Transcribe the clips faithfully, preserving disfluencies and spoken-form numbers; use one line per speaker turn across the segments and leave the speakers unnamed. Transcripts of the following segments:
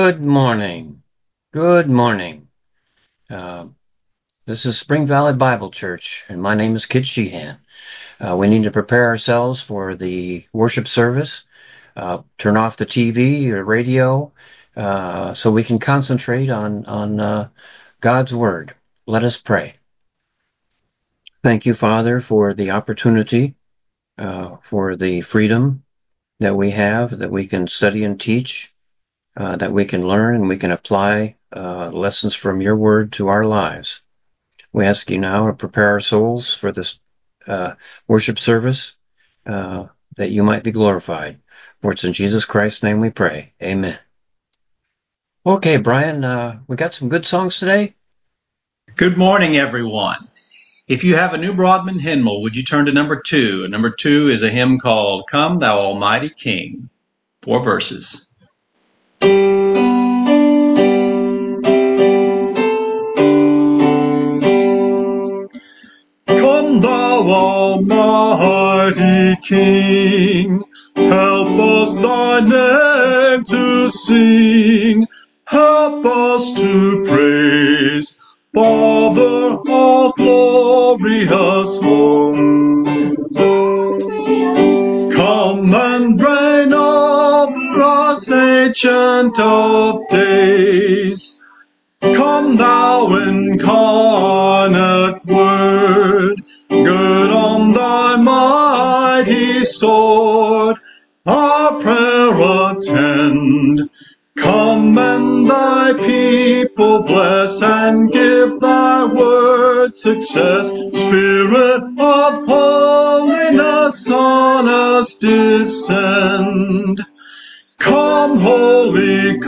Good morning. Good morning. Uh, this is Spring Valley Bible Church, and my name is Kid Sheehan. Uh, we need to prepare ourselves for the worship service. Uh, turn off the T V or radio uh, so we can concentrate on, on uh, God's Word. Let us pray. Thank you, Father, for the opportunity, uh, for the freedom that we have, that we can study and teach. Uh, that we can learn and we can apply uh, lessons from your word to our lives. We ask you now to prepare our souls for this uh, worship service, uh, that you might be glorified. For it's in Jesus Christ's name we pray. Amen. Okay, Brian, uh, we got some good songs today?
Good morning, everyone. If you have a New Broadman hymnal, would you turn to number two? And number two is a hymn called Come Thou Almighty King. Four verses. Come thou almighty King, help us thy name to sing, help us to praise, Father of glorious home. Come and reign over us, Ancient of Days. Come thou incarnate Word, gird on thy mighty sword, our prayer attend. Come and thy people bless, and give thy word success. Spirit of holiness on us descend. Come, Holy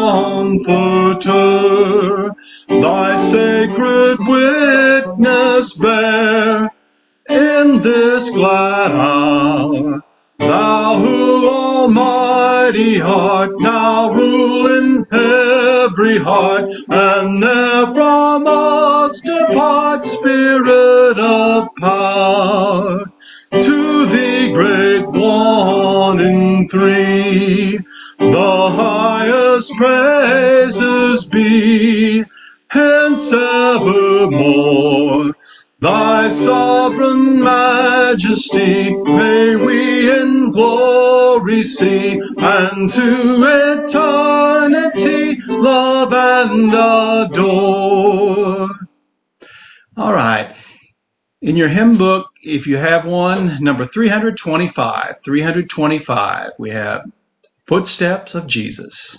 Comforter, thy sacred witness bear in this glad hour. Thou who almighty art, now rule in every heart, and ne'er from us depart, Spirit of power. To thee, great one in three, the highest praises be, hence evermore. Thy sovereign majesty may we in glory see, and to eternity love and adore. All right. In your hymn book, if you have one, number three hundred twenty-five, three hundred twenty-five, we have Footsteps of Jesus.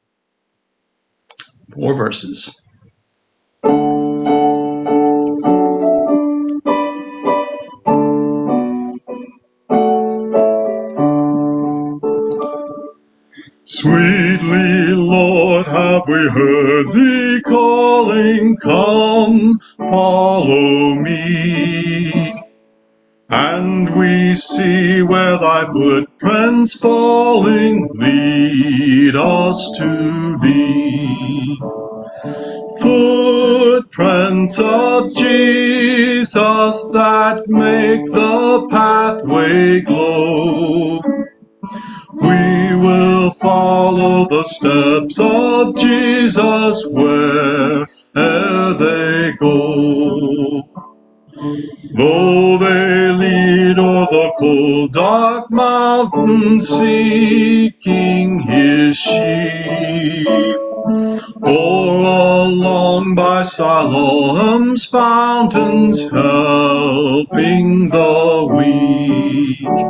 Four verses. Sweetly, Lord, have we heard thee calling, come, follow me. And we see where thy footprints falling lead us to thee. Footprints of Jesus that make the pathway glow. We will follow the steps of Jesus where'er they go. Though they lead o'er the cold dark mountains seeking his sheep, or along by Siloam's fountains helping the weak.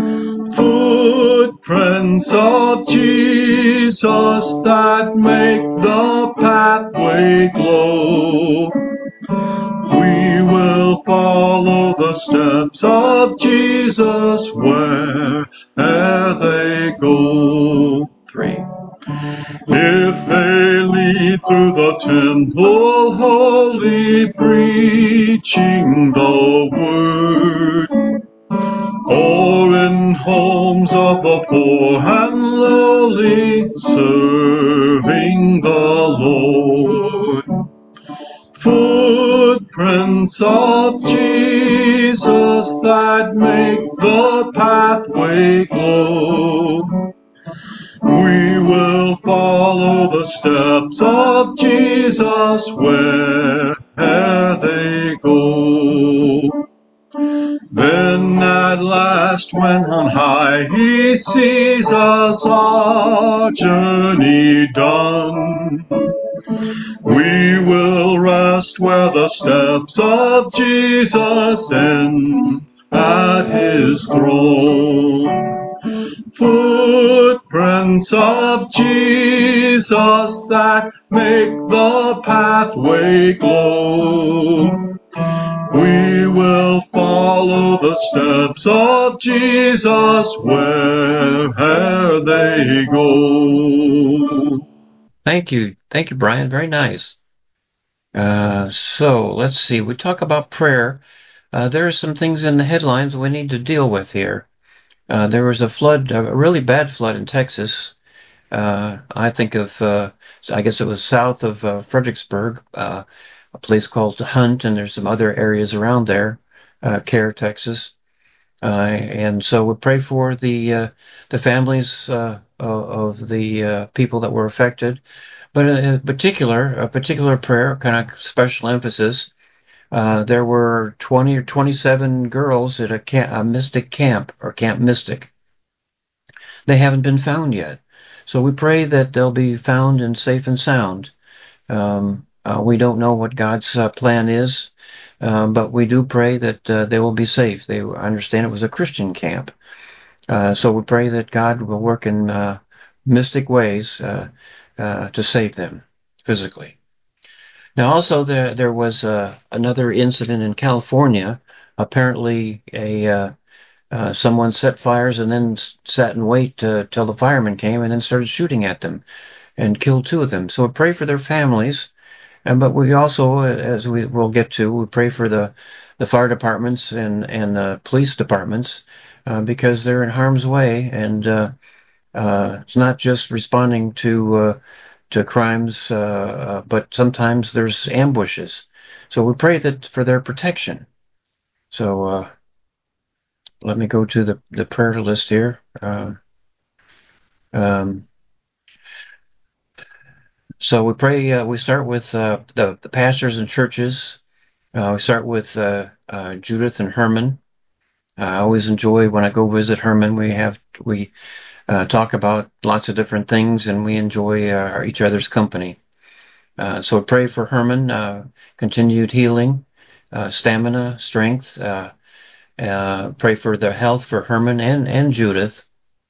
Footprints of Jesus that make the pathway glow. We will follow the steps of Jesus where'er they go. Three. If they lead through the temple holy, preaching the word, or in homes of the poor and lowly, serving the Lord. Footprints of Jesus that make the pathway glow. We will follow follow the steps of Jesus where'er they go. Then at last, when on high he sees us our journey done, we will rest where the steps of Jesus end at his throne. Footprints of Jesus that make the pathway glow. We will follow the steps of Jesus wherever they go.
Thank you. Thank you, Brian. Very nice. Uh, so let's see. We talk about prayer. Uh, there are some things in the headlines we need to deal with here. Uh, there was a flood, a really bad flood in Texas. Uh, I think of, uh, I guess it was south of uh, Fredericksburg, uh, a place called Hunt, and there's some other areas around there, uh, Care, Texas. Uh, and so we pray for the uh, the families uh, of the uh, people that were affected. But in particular, a particular prayer, kind of special emphasis. Uh, there were twenty or twenty-seven girls at a, camp, a Mystic camp, or Camp Mystic. They haven't been found yet. So we pray that they'll be found and safe and sound. Um, uh, we don't know what God's uh, plan is, uh, but we do pray that uh, they will be safe. They understand it was a Christian camp. Uh, so we pray that God will work in uh, mystic ways uh, uh, to save them physically. Now, also there there was uh, another incident in California. Apparently, a uh, uh, someone set fires and then sat and wait uh, till the firemen came and then started shooting at them and killed two of them. So we pray for their families, and but we also, as we will get to, we pray for the the fire departments and and uh, police departments uh, because they're in harm's way, and uh, uh, it's not just responding to uh, to crimes, uh, uh, but sometimes there's ambushes. So we pray that for their protection. So uh, let me go to the, the prayer list here. Uh, um, so we pray. Uh, we start with uh, the the pastors and churches. Uh, we start with uh, uh, Judith and Herman. Uh, I always enjoy when I go visit Herman. We have we uh, talk about lots of different things, and we enjoy uh, each other's company. Uh, so pray for Herman, uh, continued healing, uh, stamina, strength. Uh, uh, pray for their health for Herman and, and Judith.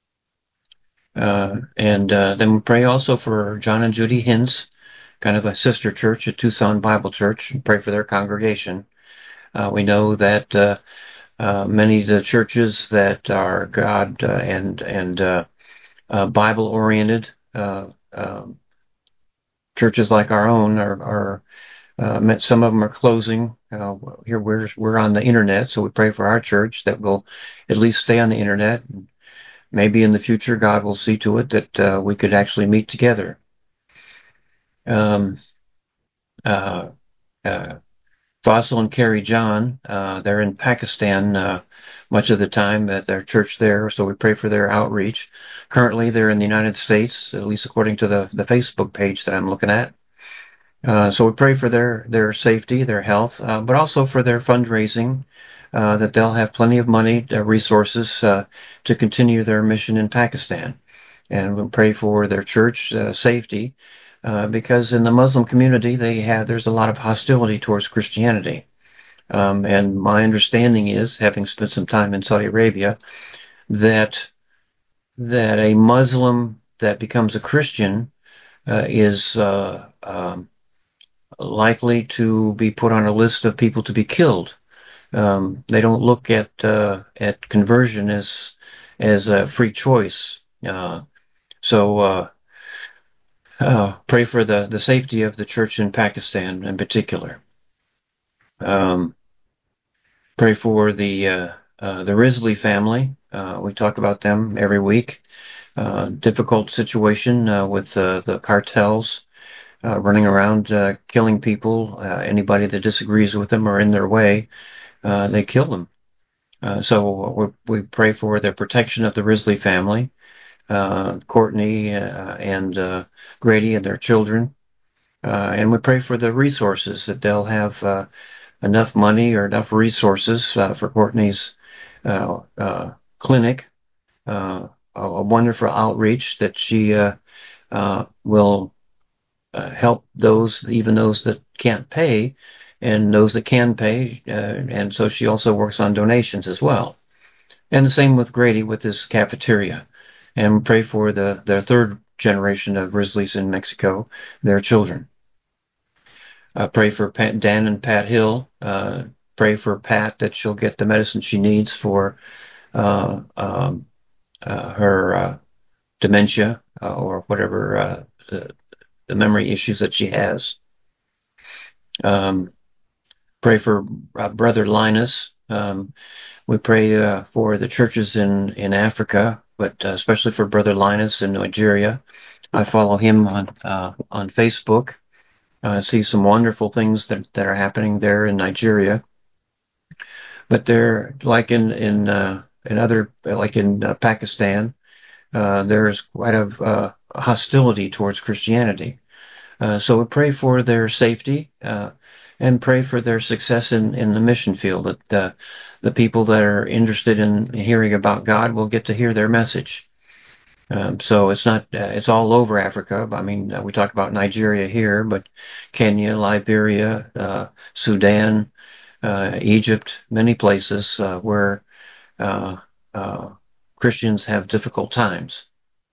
Uh, and uh, then we pray also for John and Judy Hintz, kind of a sister church at Tucson Bible Church, and pray for their congregation. Uh, we know that uh, uh, many of the churches that are God uh, and and uh, uh, Bible oriented, uh, um, churches like our own are, are uh, some of them are closing. Uh, here we're we're on the internet, so we pray for our church that will at least stay on the internet. Maybe in the future, God will see to it that uh, we could actually meet together. Um, uh, uh, Fossil and Carrie John, uh, they're in Pakistan uh, much of the time at their church there, so we pray for their outreach. Currently, they're in the United States, at least according to the, the Facebook page that I'm looking at. Uh, so we pray for their, their safety, their health, uh, but also for their fundraising, uh, that they'll have plenty of money, uh, resources uh, to continue their mission in Pakistan. And we'll pray for their church uh, safety, uh, because in the Muslim community, they have there's a lot of hostility towards Christianity. Um, and my understanding is, having spent some time in Saudi Arabia, that that a Muslim that becomes a Christian uh, is uh, um, likely to be put on a list of people to be killed. Um, they don't look at uh, at conversion as as a free choice. Uh, so uh, uh, pray for the, the safety of the church in Pakistan in particular. Um, pray for the uh, uh, the Risley family. Uh, we talk about them every week. Uh, difficult situation uh, with uh, the cartels. Uh, running around uh, killing people, uh, anybody that disagrees with them or in their way, uh, they kill them. Uh, so we, we pray for the protection of the Risley family. uh, Courtney uh, and uh, Grady and their children. Uh, and we pray for the resources, that they'll have uh, enough money or enough resources uh, for Courtney's uh, uh, clinic, uh, a, a wonderful outreach, that she uh, uh, will uh, help those, even those that can't pay, and those that can pay. Uh, and so she also works on donations as well. And the same with Grady with his cafeteria. And pray for the their third generation of Risley's in Mexico, their children. Uh, pray for Pat, Dan and Pat Hill. Uh, pray for Pat, that she'll get the medicine she needs for uh, um, uh, her uh, dementia uh, or whatever uh, the, the memory issues that she has. Um, pray for uh, Brother Linus. Um, we pray uh, for the churches in, in Africa, but uh, especially for Brother Linus in Nigeria. I follow him on uh, on Facebook. I uh, see some wonderful things that, that are happening there in Nigeria. But they're like in in uh, in other like in uh, Pakistan, uh, there's quite a uh, hostility towards Christianity. Uh, so we pray for their safety uh, and pray for their success in, in the mission field. That uh, the people that are interested in hearing about God will get to hear their message. Um, so it's not uh, it's all over Africa. I mean, uh, we talk about Nigeria here, but Kenya, Liberia, uh, Sudan, uh, Egypt, many places uh, where uh, uh, Christians have difficult times.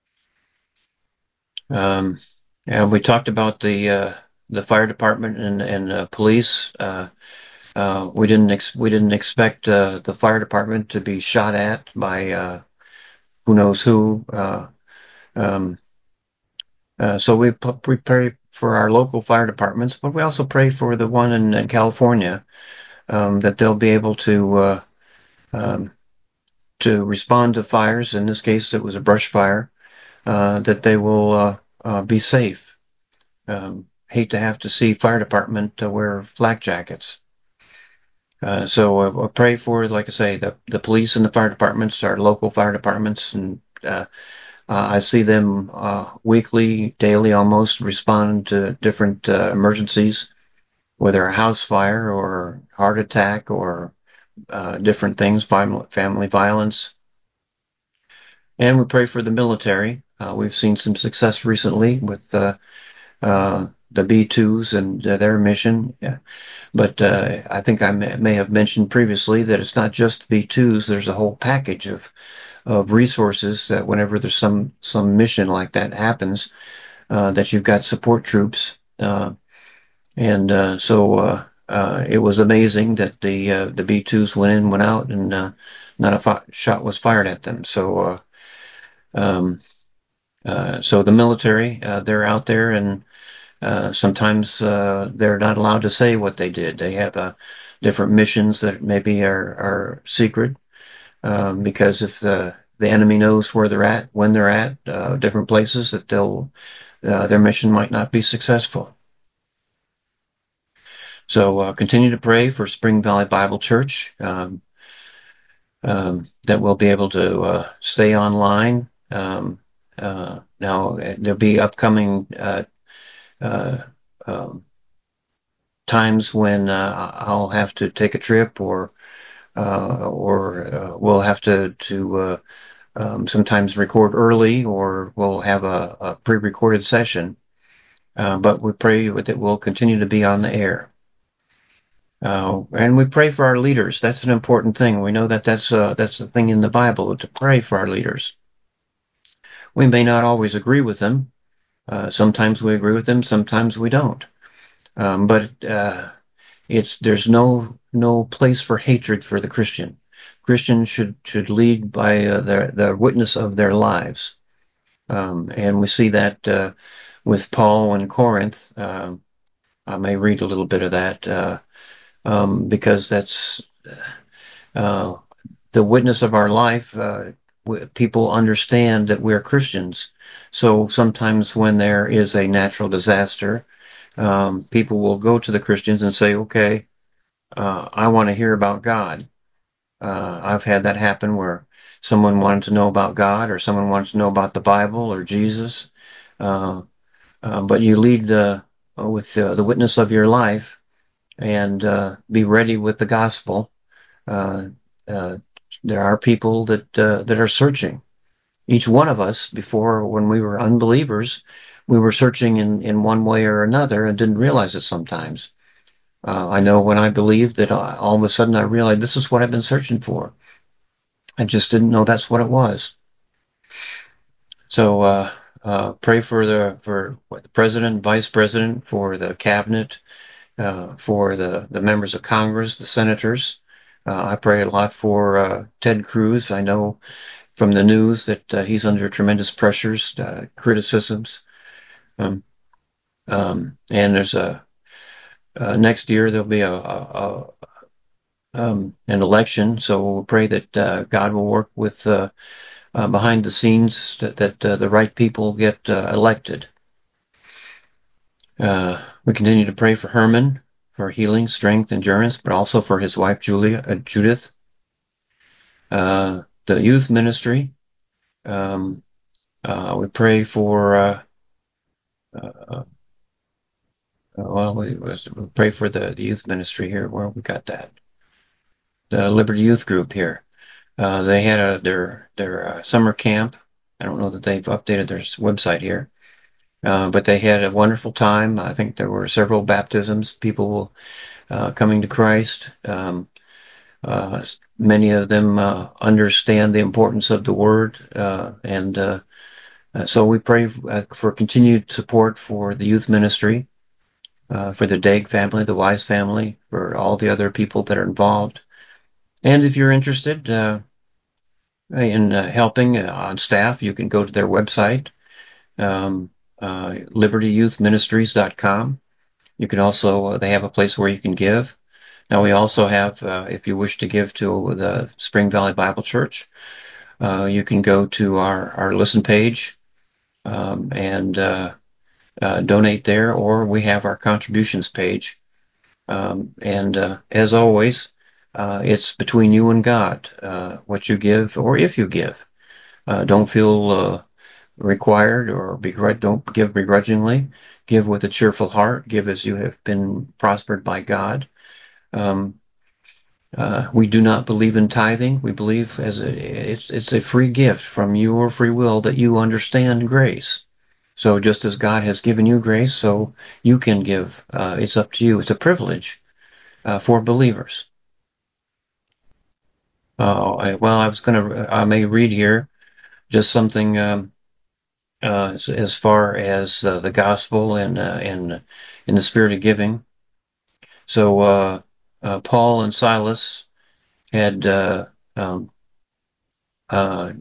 Um, and we talked about the uh, the fire department and and uh, police. Uh, uh, we didn't ex- we didn't expect uh, the fire department to be shot at by uh, who knows who. Uh, um, uh, so we, p- we pray for our local fire departments, but we also pray for the one in, in California, um, that they'll be able to uh, um, to respond to fires. In this case, it was a brush fire. Uh, that they will uh, uh, be safe. Um, hate to have to see fire department uh, wear flak jackets. Uh, so uh, I pray for, like I say, the, the police and the fire departments, our local fire departments, and uh, uh, I see them uh, weekly, daily almost, respond to different uh, emergencies, whether a house fire or heart attack or uh, different things, family violence. And we pray for the military. Uh, we've seen some success recently with uh, uh, the B twos and uh, their mission. Yeah. But uh, I think I may, may have mentioned previously that it's not just the B twos. There's a whole package of of resources that whenever there's some some mission like that happens, uh, that you've got support troops. Uh, and uh, so uh, uh, it was amazing that the uh, the B twos went in, went out, and uh, not a fi- shot was fired at them. So. Uh, um, uh, so the military, uh, they're out there, and uh, sometimes uh, they're not allowed to say what they did. They have uh, different missions that maybe are, are secret, um, because if the the enemy knows where they're at, when they're at, uh, different places, that they'll uh, their mission might not be successful. So uh, continue to pray for Spring Valley Bible Church, um, um, that we'll be able to uh, stay online. Um, uh, now there'll be upcoming uh, uh, um, times when uh, I'll have to take a trip, or uh, or uh, we'll have to to uh, um, sometimes record early, or we'll have a, a pre-recorded session. Uh, but we pray that it will continue to be on the air. Uh, and we pray for our leaders. That's an important thing. We know that that's uh, that's the thing in the Bible, to pray for our leaders. We may not always agree with them. Uh, sometimes we agree with them. Sometimes we don't. Um, but uh, it's there's no no place for hatred for the Christian. Christians should should lead by uh, the the witness of their lives, um, and we see that uh, with Paul in Corinth. Um, I may read a little bit of that uh, um, because that's uh, the witness of our life. Uh, people understand that we're Christians. So sometimes when there is a natural disaster, um, people will go to the Christians and say, "Okay, uh, I want to hear about God." Uh, I've had that happen where someone wanted to know about God, or someone wanted to know about the Bible or Jesus. Uh, uh, but you lead uh, with uh, the witness of your life, and uh, be ready with the gospel. Uh, uh, there are people that uh, that are searching. Each one of us, before, when we were unbelievers, we were searching in, in one way or another and didn't realize it sometimes. Uh, I know when I believed that, uh, all of a sudden I realized this is what I've been searching for. I just didn't know that's what it was. So uh, uh, pray for the for what, the president, vice president, for the cabinet, uh, for the, the members of Congress, the senators. Uh, I pray a lot for uh, Ted Cruz. I know from the news that uh, he's under tremendous pressures, uh, criticisms. Um, um, and there's a uh, next year there'll be a, a, a um, an election, so we'll pray that uh, God will work with uh, uh, behind the scenes that, that uh, the right people get uh, elected. Uh, we continue to pray for Herman for healing, strength, endurance, but also for his wife Julia, uh, Judith. Uh, the youth ministry. Um, uh, we pray for. Uh, uh, well, we, we pray for the, the youth ministry here. Where we got that? The Liberty Youth Group here. Uh, they had a, their their uh, summer camp. I don't know that they've updated their website here, uh, but they had a wonderful time. I think there were several baptisms, people uh, coming to Christ. Um, uh, many of them uh, understand the importance of the Word, uh, and uh, uh, so we pray uh, for continued support for the youth ministry, uh, for the Daig family, the Wise family, for all the other people that are involved. And if you're interested, uh, in uh, helping uh, on staff, you can go to their website, um, uh, liberty youth ministries dot com. You can also, uh, they have a place where you can give. Now we also have, uh, if you wish to give to the Spring Valley Bible Church, uh, you can go to our, our listen page, um, and uh, uh, donate there, or we have our contributions page. Um, and uh, as always, uh, it's between you and God, uh, what you give, or if you give. Uh, don't feel uh, required or begrudge. Don't give begrudgingly. Give with a cheerful heart. Give as you have been prospered by God. Um, uh, we do not believe in tithing. We believe as a, it's it's a free gift from your free will that you understand grace. So just as God has given you grace, so you can give. Uh, it's up to you. It's a privilege uh, for believers. Uh, I, well, I was going to. I may read here just something. Um, Uh, as, as far as uh, the gospel and uh, and in the spirit of giving. So uh, uh, Paul and Silas had uh, um, uh,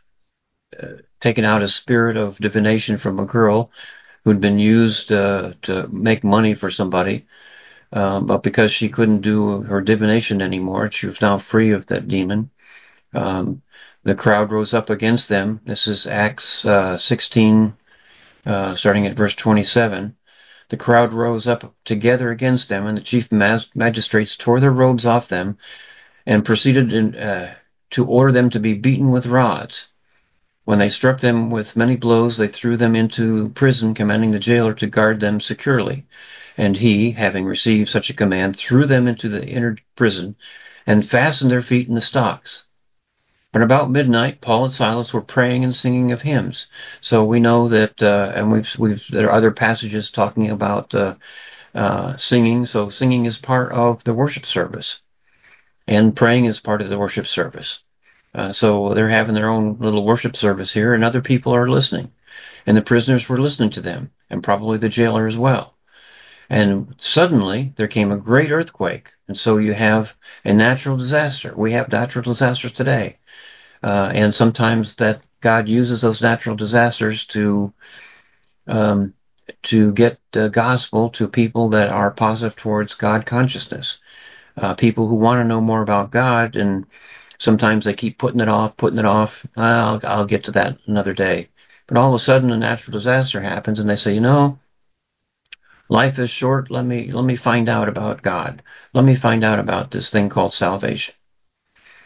taken out a spirit of divination from a girl who'd been used uh, to make money for somebody, um, but because she couldn't do her divination anymore, she was now free of that demon. Um, the crowd rose up against them. This is Acts uh, sixteen, uh, starting at verse twenty-seven. The crowd rose up together against them, and the chief magistrates tore their robes off them and proceeded in, uh, to order them to be beaten with rods. When they struck them with many blows, they threw them into prison, commanding the jailer to guard them securely. And he, having received such a command, threw them into the inner prison and fastened their feet in the stocks. But about midnight, Paul and Silas were praying and singing of hymns. So we know that, uh, and we've, we've, there are other passages talking about uh, uh, singing. So singing is part of the worship service, and praying is part of the worship service. Uh, so they're having their own little worship service here, and other people are listening. And the prisoners were listening to them, and probably the jailer as well. And suddenly there came a great earthquake. And so you have a natural disaster. We have natural disasters today. Uh, and sometimes that God uses those natural disasters to um, to get the gospel to people that are positive towards God consciousness. Uh, people who want to know more about God, and sometimes they keep putting it off, putting it off. I'll, I'll get to that another day. But all of a sudden, a natural disaster happens, and they say, you know, life is short. Let me let me find out about God. Let me find out about this thing called salvation.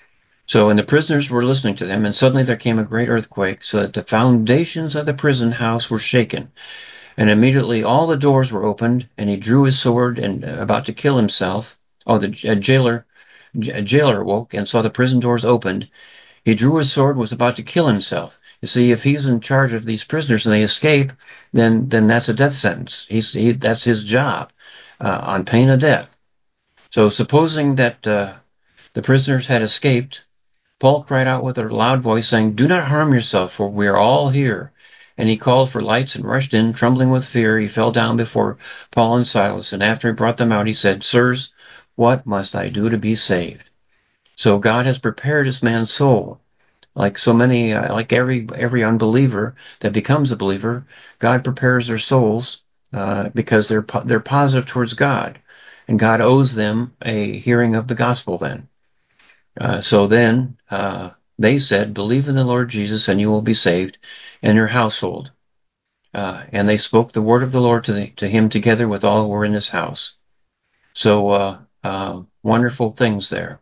So, and the prisoners were listening to them, and suddenly there came a great earthquake, so that the foundations of the prison house were shaken. And immediately all the doors were opened, and he drew his sword and uh, about to kill himself. Oh, the uh, jailer, j- jailer woke and saw the prison doors opened. He drew his sword, was about to kill himself. You see, if he's in charge of these prisoners and they escape, then then that's a death sentence. He's he, that's his job, uh, on pain of death. So, supposing that uh, the prisoners had escaped, Paul cried out with a loud voice, saying, "Do not harm yourself, for we are all here." And he called for lights and rushed in, trembling with fear. He fell down before Paul and Silas, and after he brought them out, he said, "Sirs, what must I do to be saved?" So God has prepared this man's soul. Like so many, uh, like every every unbeliever that becomes a believer, God prepares their souls uh, because they're they're positive towards God, and God owes them a hearing of the gospel. Then. Uh, so then uh, they said, "Believe in the Lord Jesus, and you will be saved, and your household." Uh, and they spoke the word of the Lord to, the, to him together with all who were in his house. So uh, uh, wonderful things there.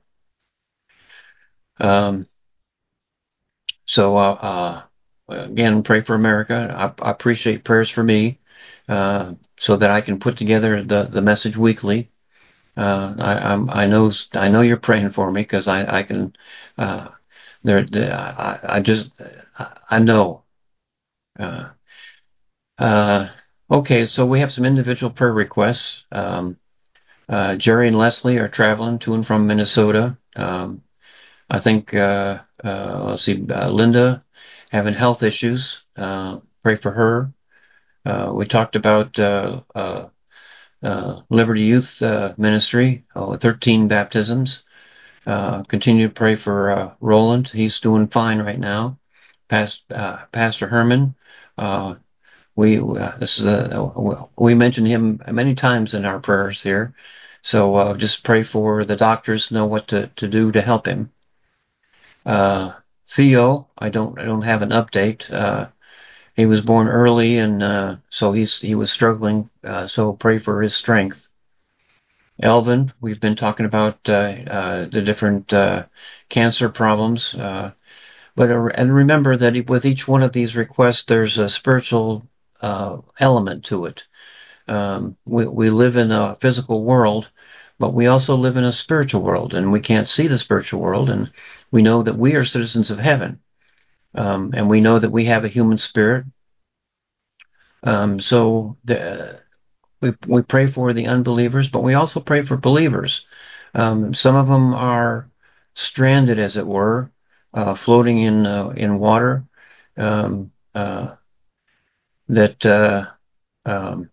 Um, so uh, uh, again, pray for America. I, I appreciate prayers for me, uh, so that I can put together the, the message weekly. Uh, I, I'm, I know I know you're praying for me because I, I can. Uh, there, I, I just I know. Uh, uh, okay, so we have some individual prayer requests. Um, uh, Jerry and Leslie are traveling to and from Minnesota. Um, I think uh, uh, let's see, uh, Linda having health issues. Uh, pray for her. Uh, we talked about uh, uh, uh, Liberty Youth uh, Ministry, oh, thirteen baptisms. Uh, continue to pray for uh, Roland. He's doing fine right now. Past, uh, Pastor Herman. Uh, we uh, this is a we mentioned him many times in our prayers here. So uh, just pray for the doctors to know what to, to do to help him. Uh, Theo, I don't I don't have an update. Uh, he was born early, and uh, so he's he was struggling. Uh, so pray for his strength. Elvin, we've been talking about uh, uh, the different uh, cancer problems, uh, but uh, and remember that with each one of these requests, there's a spiritual uh, element to it. Um, we we live in a physical world, but we also live in a spiritual world, and we can't see the spiritual world, and we know that we are citizens of heaven, um, and we know that we have a human spirit. Um, so the, we we pray for the unbelievers, but we also pray for believers. Um, some of them are stranded, as it were, uh, floating in uh, in water. Um, uh, that uh, um,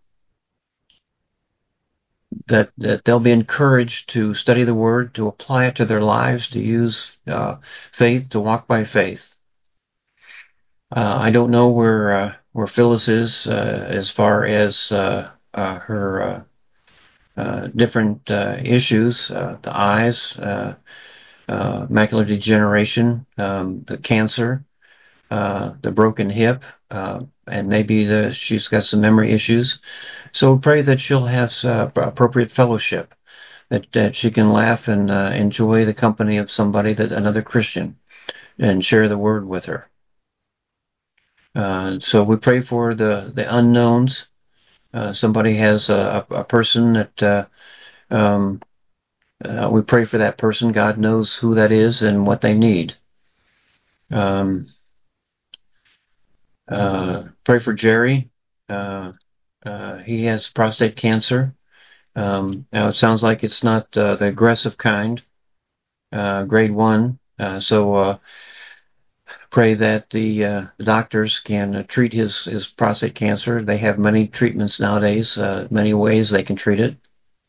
that that they'll be encouraged to study the Word, to apply it to their lives, to use uh, faith, to walk by faith. Uh, I don't know where uh, where Phyllis is uh, as far as uh, uh, her. Uh, Uh, different uh, issues, uh, the eyes, uh, uh, macular degeneration, um, the cancer, uh, the broken hip, uh, and maybe the, she's got some memory issues. So pray that she'll have uh, appropriate fellowship, that, that she can laugh and uh, enjoy the company of somebody, that another Christian, and share the word with her. Uh, so we pray for the, the unknowns. Uh, somebody has a, a person that uh, um, Uh, we pray for that person. God knows who that is and what they need. Um, uh, pray for Jerry. Uh, uh, he has prostate cancer. Um, now it sounds like it's not uh, the aggressive kind, uh, grade one. Uh, so uh, pray that the, uh, the doctors can uh, treat his, his prostate cancer. They have many treatments nowadays, uh, many ways they can treat it.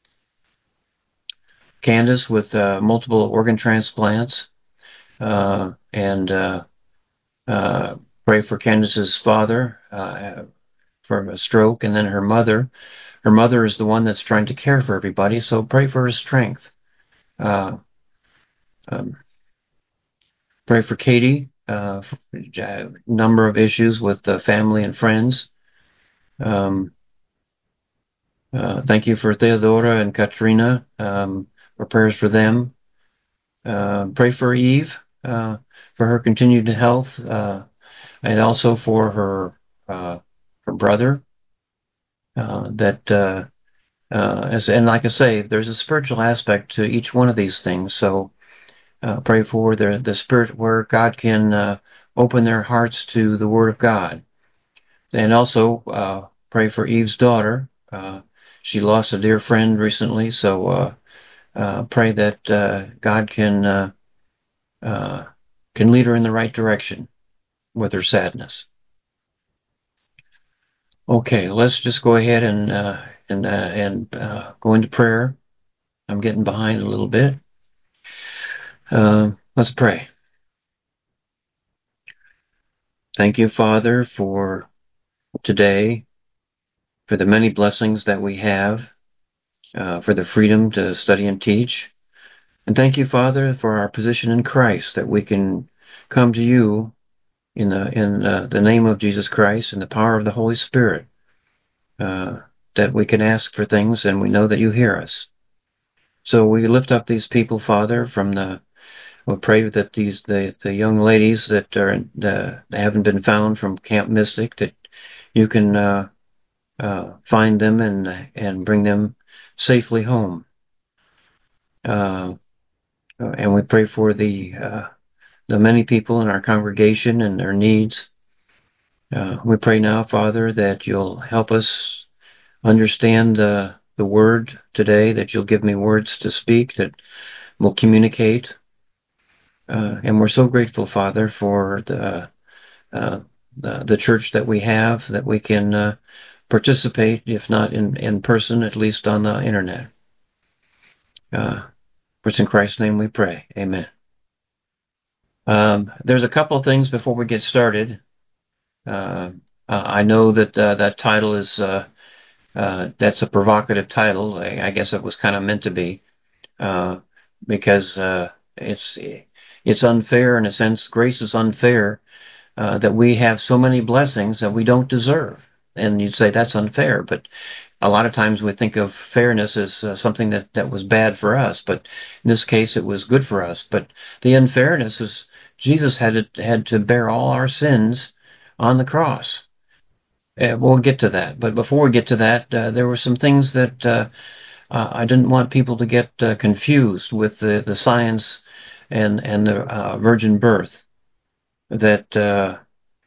Candace with uh, multiple organ transplants, uh, and uh, Uh, pray for Candace's father uh, from a stroke, and then her mother. Her mother is the one that's trying to care for everybody, so pray for her strength. Uh, um, pray for Katie. Uh, a number of issues with the family and friends. Um, uh, thank you for Theodora and Katrina. Um, for prayers for them. Uh, pray for Eve. uh, for her continued health, uh, and also for her uh, her brother. Uh, that uh, uh, as, and like I say, there's a spiritual aspect to each one of these things. So uh, pray for the the spirit where God can uh, open their hearts to the Word of God, and also uh, pray for Eve's daughter. Uh, she lost a dear friend recently, so uh, uh, pray that uh, God can uh, uh, can lead her in the right direction with her sadness. Okay, let's just go ahead and uh, and uh, and uh, go into prayer. I'm getting behind a little bit. Uh, let's pray. Thank you, Father, for today, for the many blessings that we have, uh, for the freedom to study and teach. And thank you, Father, for our position in Christ, that we can come to you in the in uh, the name of Jesus Christ and the power of the Holy Spirit, uh, that we can ask for things and we know that you hear us. So we lift up these people, Father, from the we pray that these the, the young ladies that are uh, haven't been found from Camp Mystic, that you can uh, uh, find them and and bring them safely home. Uh, and we pray for the uh, the many people in our congregation and their needs. Uh, we pray now, Father, that you'll help us understand the the word today, that you'll give me words to speak that will communicate. Uh, and we're so grateful, Father, for the, uh, the the church that we have, that we can uh, participate, if not in, in person, at least on the internet. Uh, for it's in Christ's name we pray. Amen. Um, there's a couple of things before we get started. Uh, uh, I know that uh, that title is uh, uh, that's a provocative title. I, I guess it was kind of meant to be, uh, because uh, it's it's unfair in a sense. Grace is unfair, uh, that we have so many blessings that we don't deserve. And you'd say that's unfair, but a lot of times we think of fairness as uh, something that, that was bad for us, but in this case it was good for us. But the unfairness is Jesus had to, had to bear all our sins on the cross. Uh, we'll get to that, but before we get to that, uh, there were some things that uh, uh, I didn't want people to get uh, confused with the, the science and and the uh, virgin birth. That uh,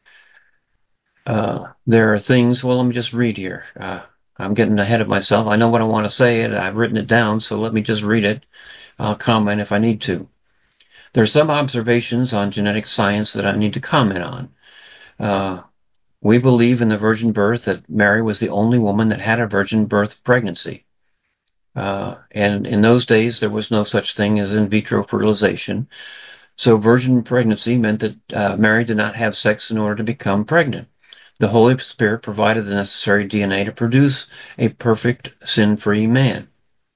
uh, there are things. Well, let me just read here. Uh, I'm getting ahead of myself. I know what I want to say, and I've written it down, so let me just read it. I'll comment if I need to. There are some observations on genetic science that I need to comment on. Uh, we believe in the virgin birth, that Mary was the only woman that had a virgin birth pregnancy. Uh, and in those days, there was no such thing as in vitro fertilization. So virgin pregnancy meant that uh, Mary did not have sex in order to become pregnant. The Holy Spirit provided the necessary D N A to produce a perfect, sin-free man.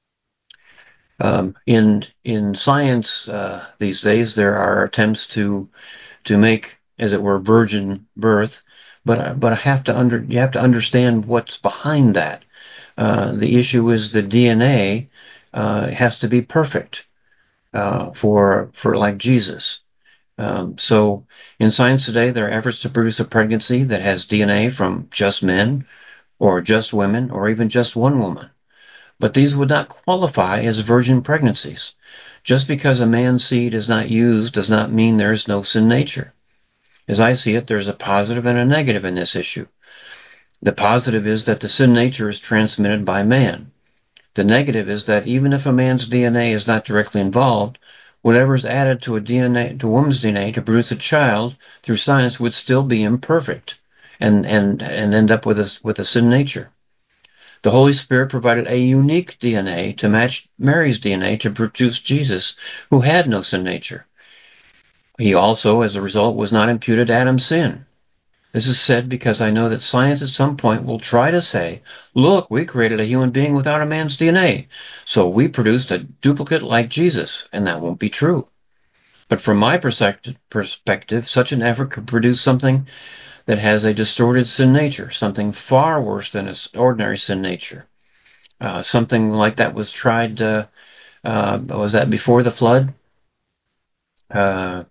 Um, in in science uh, these days, there are attempts to to make, as it were, virgin birth, but but I have to under you have to understand what's behind that. Uh, the issue is the D N A uh, has to be perfect uh, for for like Jesus. Um, so in science today, there are efforts to produce a pregnancy that has D N A from just men, or just women, or even just one woman. But these would not qualify as virgin pregnancies. Just because a man's seed is not used does not mean there is no sin nature. As I see it, there's a positive and a negative in this issue. The positive is that the sin nature is transmitted by man. The negative is that even if a man's D N A is not directly involved, whatever is added to a D N A, to a woman's D N A to produce a child through science would still be imperfect, and and and end up with a with a sin nature. The Holy Spirit provided a unique D N A to match Mary's D N A to produce Jesus, who had no sin nature. He also, as a result, was not imputed Adam's sin. This is said because I know that science at some point will try to say, look, we created a human being without a man's D N A, so we produced a duplicate like Jesus, and that won't be true. But from my perspective, such an effort could produce something that has a distorted sin nature, something far worse than an ordinary sin nature. Uh, something like that was tried, uh, uh, was that before the flood? Uh,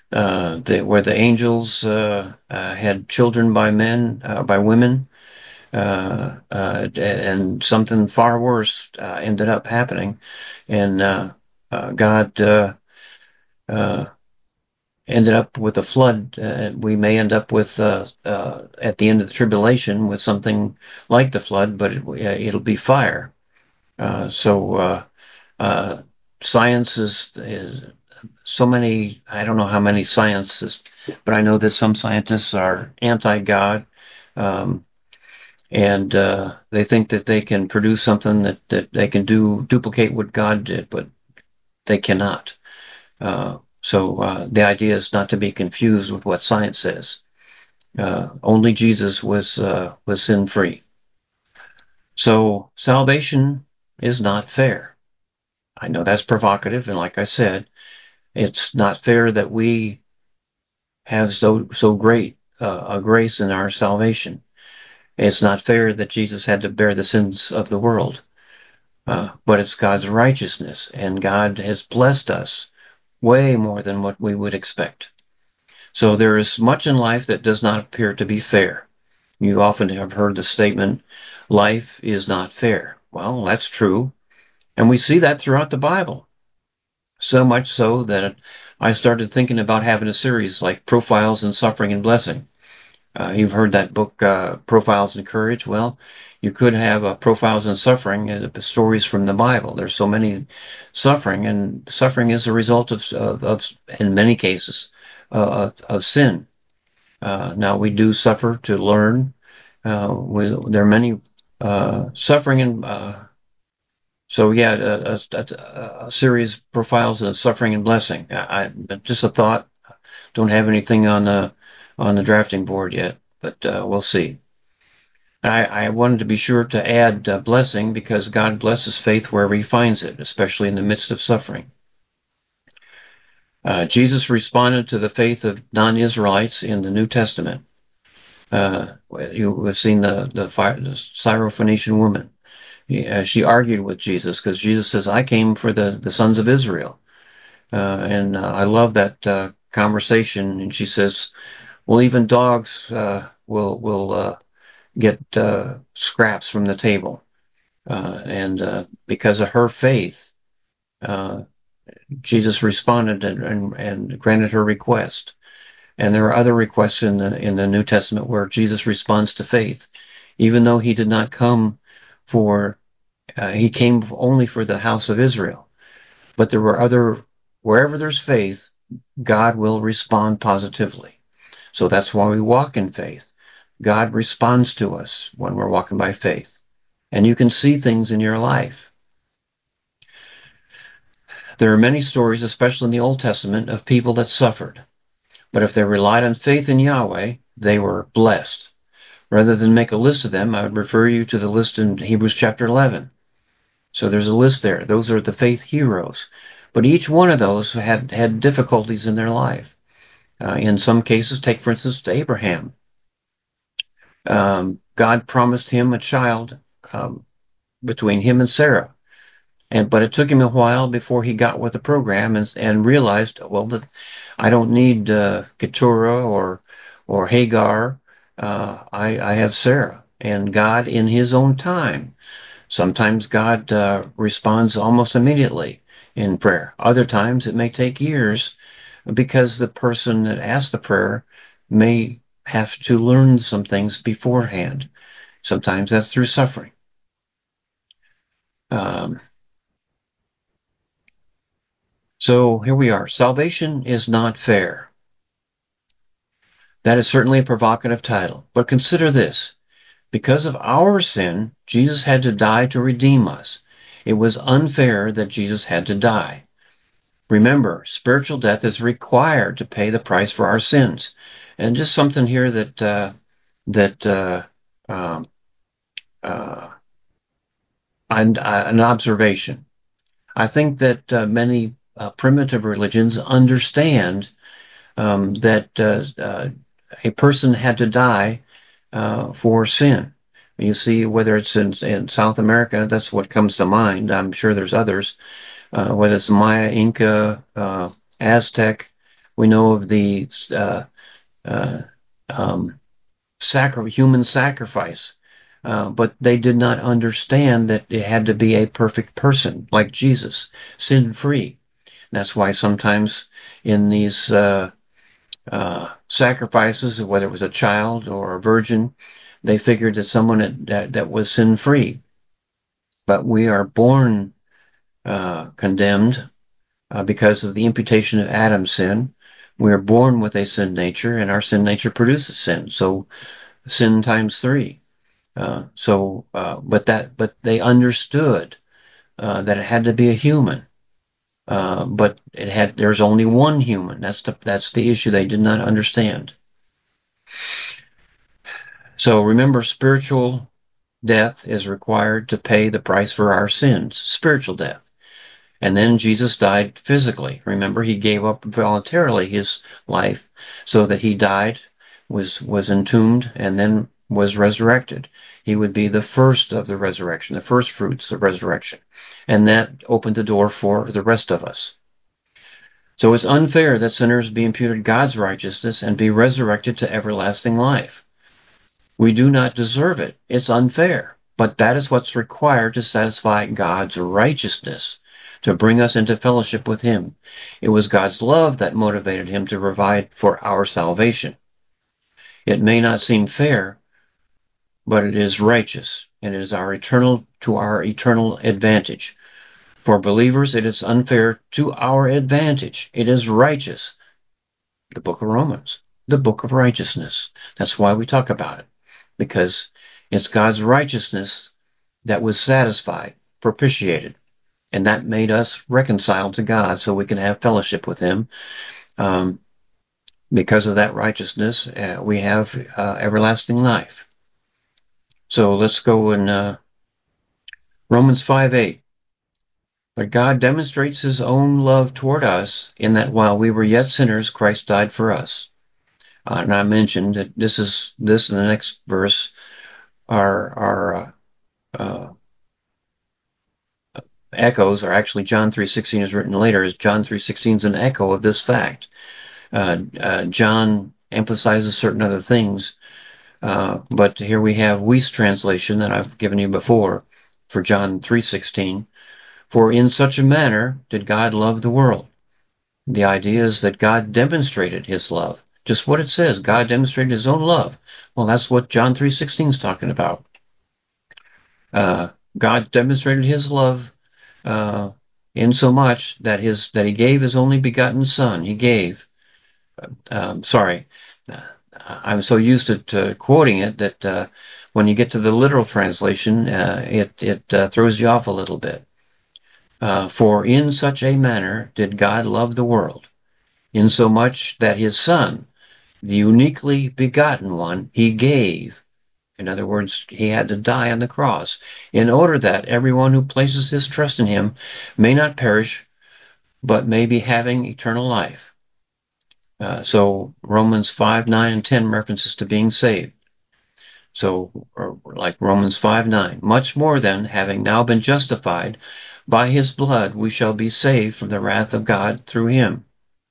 uh, the, where the angels uh, uh, had children by men, uh, by women, uh, uh, and something far worse uh, ended up happening, and uh, uh, God uh, uh, ended up with a flood. Uh, we may end up with uh, uh, at the end of the tribulation with something like the flood, but it, it'll be fire. Uh, so uh, uh, science is, is so many. I don't know how many scientists, but I know that some scientists are anti-God. Um, and uh, they think that they can produce something that, that they can do duplicate what God did, but they cannot. Uh, so uh, the idea is not to be confused with what science says. Uh, only Jesus was uh, was sin free. So salvation is not fair. I know that's provocative, and like I said, it's not fair that we have so so great uh, a grace in our salvation. It's not fair that Jesus had to bear the sins of the world. Uh, but it's God's righteousness, and God has blessed us way more than what we would expect. So there is much in life that does not appear to be fair. You often have heard the statement, life is not fair. Well, that's true, and we see that throughout the Bible. So much so that I started thinking about having a series like Profiles in Suffering and Blessing. Uh, you've heard that book, uh, Profiles in Courage. Well, you could have uh, Profiles in Suffering, uh, stories from the Bible. There's so many suffering, and suffering is a result of, of, of in many cases, uh, of, of sin. Uh, now, we do suffer to learn. Uh, we, there are many uh, suffering, and uh, so yeah, a, a, a series, Profiles in Suffering and Blessing. I, I, just a thought. Don't have anything on the on the drafting board yet, but uh, we'll see. I, I wanted to be sure to add uh, blessing because God blesses faith wherever he finds it, especially in the midst of suffering. Uh, Jesus responded to the faith of non-Israelites in the New Testament. Uh, you have seen the, the, the Syrophoenician woman. Uh, she argued with Jesus because Jesus says, I came for the, the sons of Israel. Uh, and uh, I love that uh, conversation. And she says, well, even dogs uh, will will uh, get uh, scraps from the table. Uh, and uh, because of her faith, uh, Jesus responded and, and, and granted her request. And there are other requests in the in the New Testament where Jesus responds to faith, even though he did not come for, uh, he came only for the house of Israel. But there were other, wherever there's faith, God will respond positively. So that's why we walk in faith. God responds to us when we're walking by faith. And you can see things in your life. There are many stories, especially in the Old Testament, of people that suffered. But if they relied on faith in Yahweh, they were blessed. Rather than make a list of them, I would refer you to the list in Hebrews chapter eleven. So there's a list there. Those are the faith heroes. But each one of those had, had difficulties in their life. Uh, in some cases, take for instance Abraham. Um, God promised him a child um, between him and Sarah. And but it took him a while before he got with the program and, and realized, well, that I don't need uh, Keturah or or Hagar. Uh, I, I have Sarah, and God in His own time. Sometimes God uh, responds almost immediately in prayer. Other times it may take years because the person that asked the prayer may have to learn some things beforehand. Sometimes that's through suffering. Um, So here we are. Salvation is not fair. That is certainly a provocative title. But consider this. Because of our sin, Jesus had to die to redeem us. It was unfair that Jesus had to die. Remember, spiritual death is required to pay the price for our sins. And just something here that uh, that uh, um, uh, an, uh, an observation. I think that uh, many uh, primitive religions understand um, that uh, uh, a person had to die uh, for sin. You see, whether it's in, in South America, that's what comes to mind. I'm sure there's others, uh, whether it's Maya, Inca, uh, Aztec, We know of the uh, uh, um, sacri- human sacrifice, uh, but they did not understand that it had to be a perfect person like Jesus, sin-free. That's why sometimes in these uh, uh, sacrifices, whether it was a child or a virgin, they figured that someone had, that, that was sin-free. But we are born uh, condemned uh, because of the imputation of Adam's sin. We are born with a sin nature, and our sin nature produces sin. So sin times three. Uh, so, uh, but that, but they understood uh, that it had to be a human. Uh, but it had. There's only one human. That's the that's the issue they did not understand. So remember, spiritual death is required to pay the price for our sins. Spiritual death. And then Jesus died physically. Remember, he gave up voluntarily his life so that he died, was was entombed, and then was resurrected. He would be the first of the resurrection, the first fruits of resurrection. And that opened the door for the rest of us. So it's unfair that sinners be imputed God's righteousness and be resurrected to everlasting life. We do not deserve it. It's unfair. But that is what's required to satisfy God's righteousness, to bring us into fellowship with him. It was God's love that motivated him to provide for our salvation. It may not seem fair, but it is righteous, and it is our eternal to our eternal advantage. For believers, it is unfair to our advantage. It is righteous. The book of Romans, the book of righteousness. That's why we talk about it, because it's God's righteousness that was satisfied, propitiated, and that made us reconciled to God so we can have fellowship with him. Um, because of that righteousness, uh, we have uh, everlasting life. So let's go in uh, Romans five eight. But God demonstrates his own love toward us in that while we were yet sinners, Christ died for us. Uh, and I mentioned that this is this and the next verse are are uh, uh, echoes, or actually John three sixteen is written later, as John three sixteen is an echo of this fact. Uh, uh, John emphasizes certain other things, uh, but here we have Wuest's translation that I've given you before for John three sixteen. For in such a manner did God love the world. The idea is that God demonstrated his love. Just what it says, God demonstrated his own love. Well, that's what John three sixteen is talking about. Uh, God demonstrated his love uh, in so much that his that he gave his only begotten Son. He gave. Um, sorry, uh, I'm so used to, to quoting it that uh, when you get to the literal translation, uh, it it uh, throws you off a little bit. Uh, For in such a manner did God love the world, insomuch that his Son, the uniquely begotten one, he gave. In other words, he had to die on the cross in order that everyone who places his trust in him may not perish, but may be having eternal life. Uh, so Romans five, nine, and ten references to being saved. So, like Romans five, nine, much more than, having now been justified by his blood, we shall be saved from the wrath of God through him.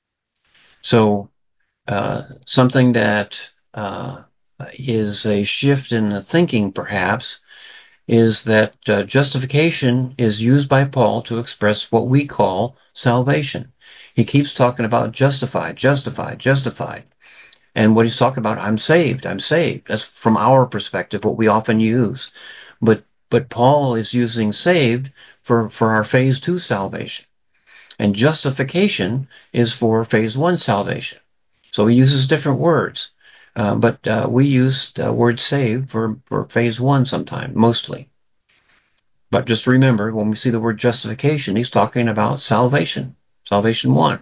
So, uh, something that uh, is a shift in the thinking, perhaps, is that uh, justification is used by Paul to express what we call salvation. He keeps talking about justified, justified, justified. And what he's talking about, I'm saved, I'm saved. That's from our perspective what we often use. But but Paul is using saved for, for our phase two salvation. And justification is for phase one salvation. So he uses different words. Uh, but uh, we use the word saved for, for phase one sometime, mostly. But just remember, when we see the word justification, he's talking about salvation. Salvation one.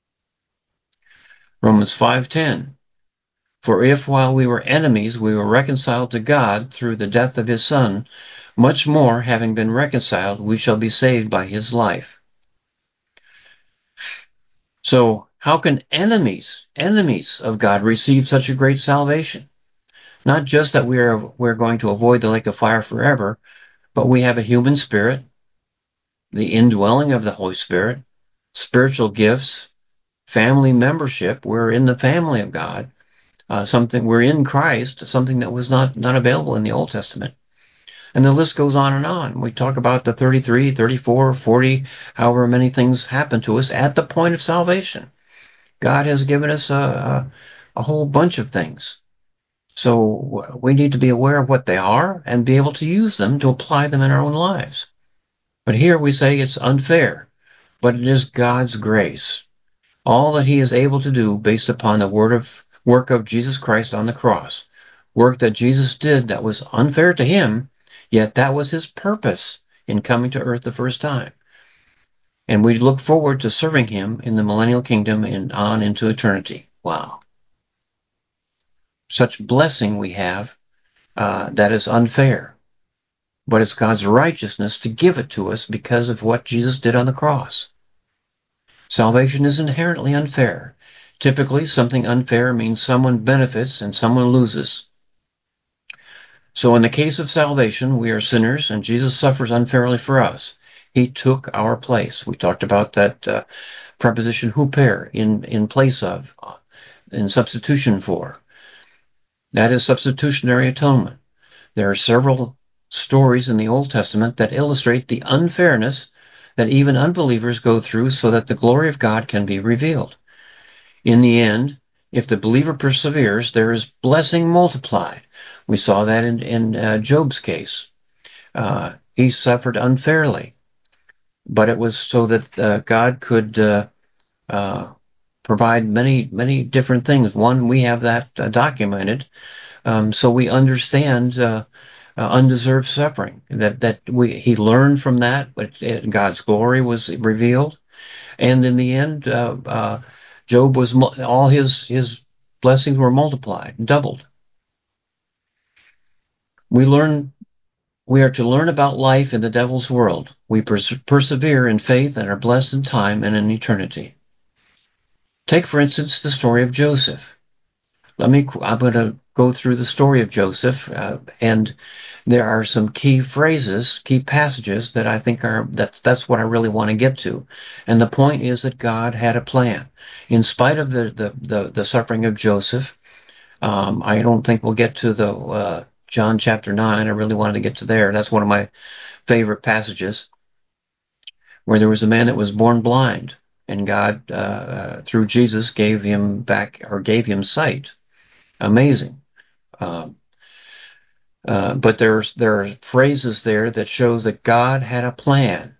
Romans five ten. For if while we were enemies we were reconciled to God through the death of his Son, much more, having been reconciled, we shall be saved by his life. So how can enemies, enemies of God receive such a great salvation? Not just that we are we're going to avoid the lake of fire forever, but we have a human spirit, the indwelling of the Holy Spirit, spiritual gifts, family membership. We're in the family of God. Uh, something we're in Christ, something that was not, not available in the Old Testament. And the list goes on and on. We talk about the thirty-three, thirty-four, forty, however many things happen to us at the point of salvation. God has given us a, a, a whole bunch of things. So we need to be aware of what they are and be able to use them to apply them in our own lives. But here we say it's unfair, but it is God's grace. All that he is able to do based upon the word of work of Jesus Christ on the cross. Work that Jesus did that was unfair to him, yet that was his purpose in coming to earth the first time. And we look forward to serving him in the millennial kingdom and on into eternity. Wow. Such blessing we have uh, that is unfair. But it's God's righteousness to give it to us because of what Jesus did on the cross. Salvation is inherently unfair. Typically, something unfair means someone benefits and someone loses. So in the case of salvation, we are sinners and Jesus suffers unfairly for us. He took our place. We talked about that uh, preposition huper, in, in place of, uh, in substitution for. That is substitutionary atonement. There are several stories in the Old Testament that illustrate the unfairness that even unbelievers go through so that the glory of God can be revealed. In the end, if the believer perseveres, there is blessing multiplied. We saw that in, in uh, Job's case. Uh, he suffered unfairly, but it was so that uh, God could uh, uh, provide many, many different things. One, we have that uh, documented, um, so we understand uh, uh, undeserved suffering. That that we he learned from that, but it, God's glory was revealed, and in the end, uh, uh, Job was all his his blessings were multiplied, doubled. We learn. We are to learn about life in the devil's world. We pers- persevere in faith and are blessed in time and in eternity. Take, for instance, the story of Joseph. Let me. I'm going to go through the story of Joseph, uh, and there are some key phrases, key passages that I think are that's that's what I really want to get to. And the point is that God had a plan, in spite of the the the, the suffering of Joseph. Um, I don't think we'll get to the uh, John chapter nine. I really wanted to get to there. That's one of my favorite passages, where there was a man that was born blind, and God, uh, uh, through Jesus, gave him back or gave him sight. Amazing. Um, uh, but there's there are phrases there that shows that God had a plan.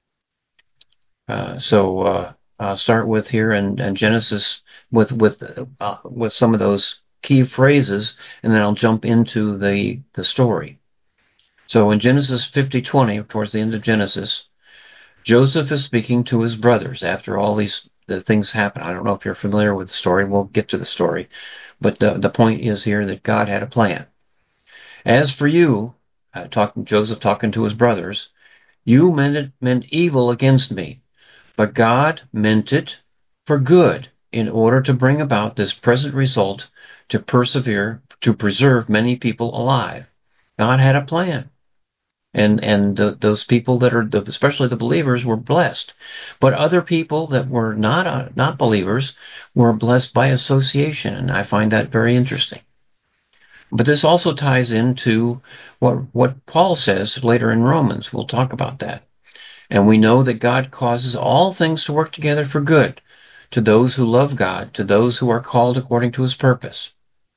Uh, so uh, I'll start with here in, in Genesis with with uh, with some of those key phrases, and then I'll jump into the the story. So in Genesis fifty twenty, towards the end of Genesis, Joseph is speaking to his brothers after all these the things happen. I don't know if you're familiar with the story. We'll get to the story. But the, the point is here that God had a plan. As for you, uh, talking Joseph talking to his brothers, you meant it, meant evil against me, but God meant it for good in order to bring about this present result, to persevere, to preserve many people alive. God had a plan. And and the, those people that are, the, especially the believers, were blessed. But other people that were not uh, not believers were blessed by association, and I find that very interesting. But this also ties into what what Paul says later in Romans. We'll talk about that. And we know that God causes all things to work together for good to those who love God, to those who are called according to his purpose.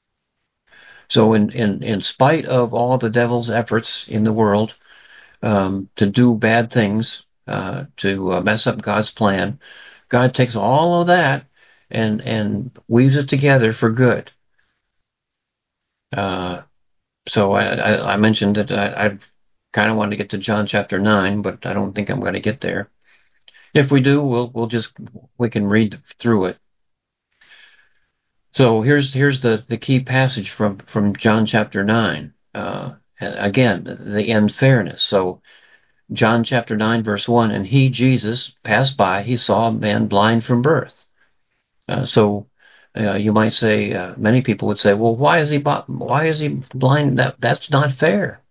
So in in, in spite of all the devil's efforts in the world, Um, to do bad things, uh, to uh, mess up God's plan, God takes all of that and and weaves it together for good. Uh, so I, I, I mentioned that I, I kind of wanted to get to John chapter nine, but I don't think I'm going to get there. If we do, we'll we'll just we can read through it. So here's here's the, the key passage from from John chapter nine. Uh, again, the unfairness. So John chapter nine, verse one, and he, Jesus, passed by, he saw a man blind from birth. Uh, so uh, you might say, uh, many people would say, well, why is he why is he blind? That That's not fair.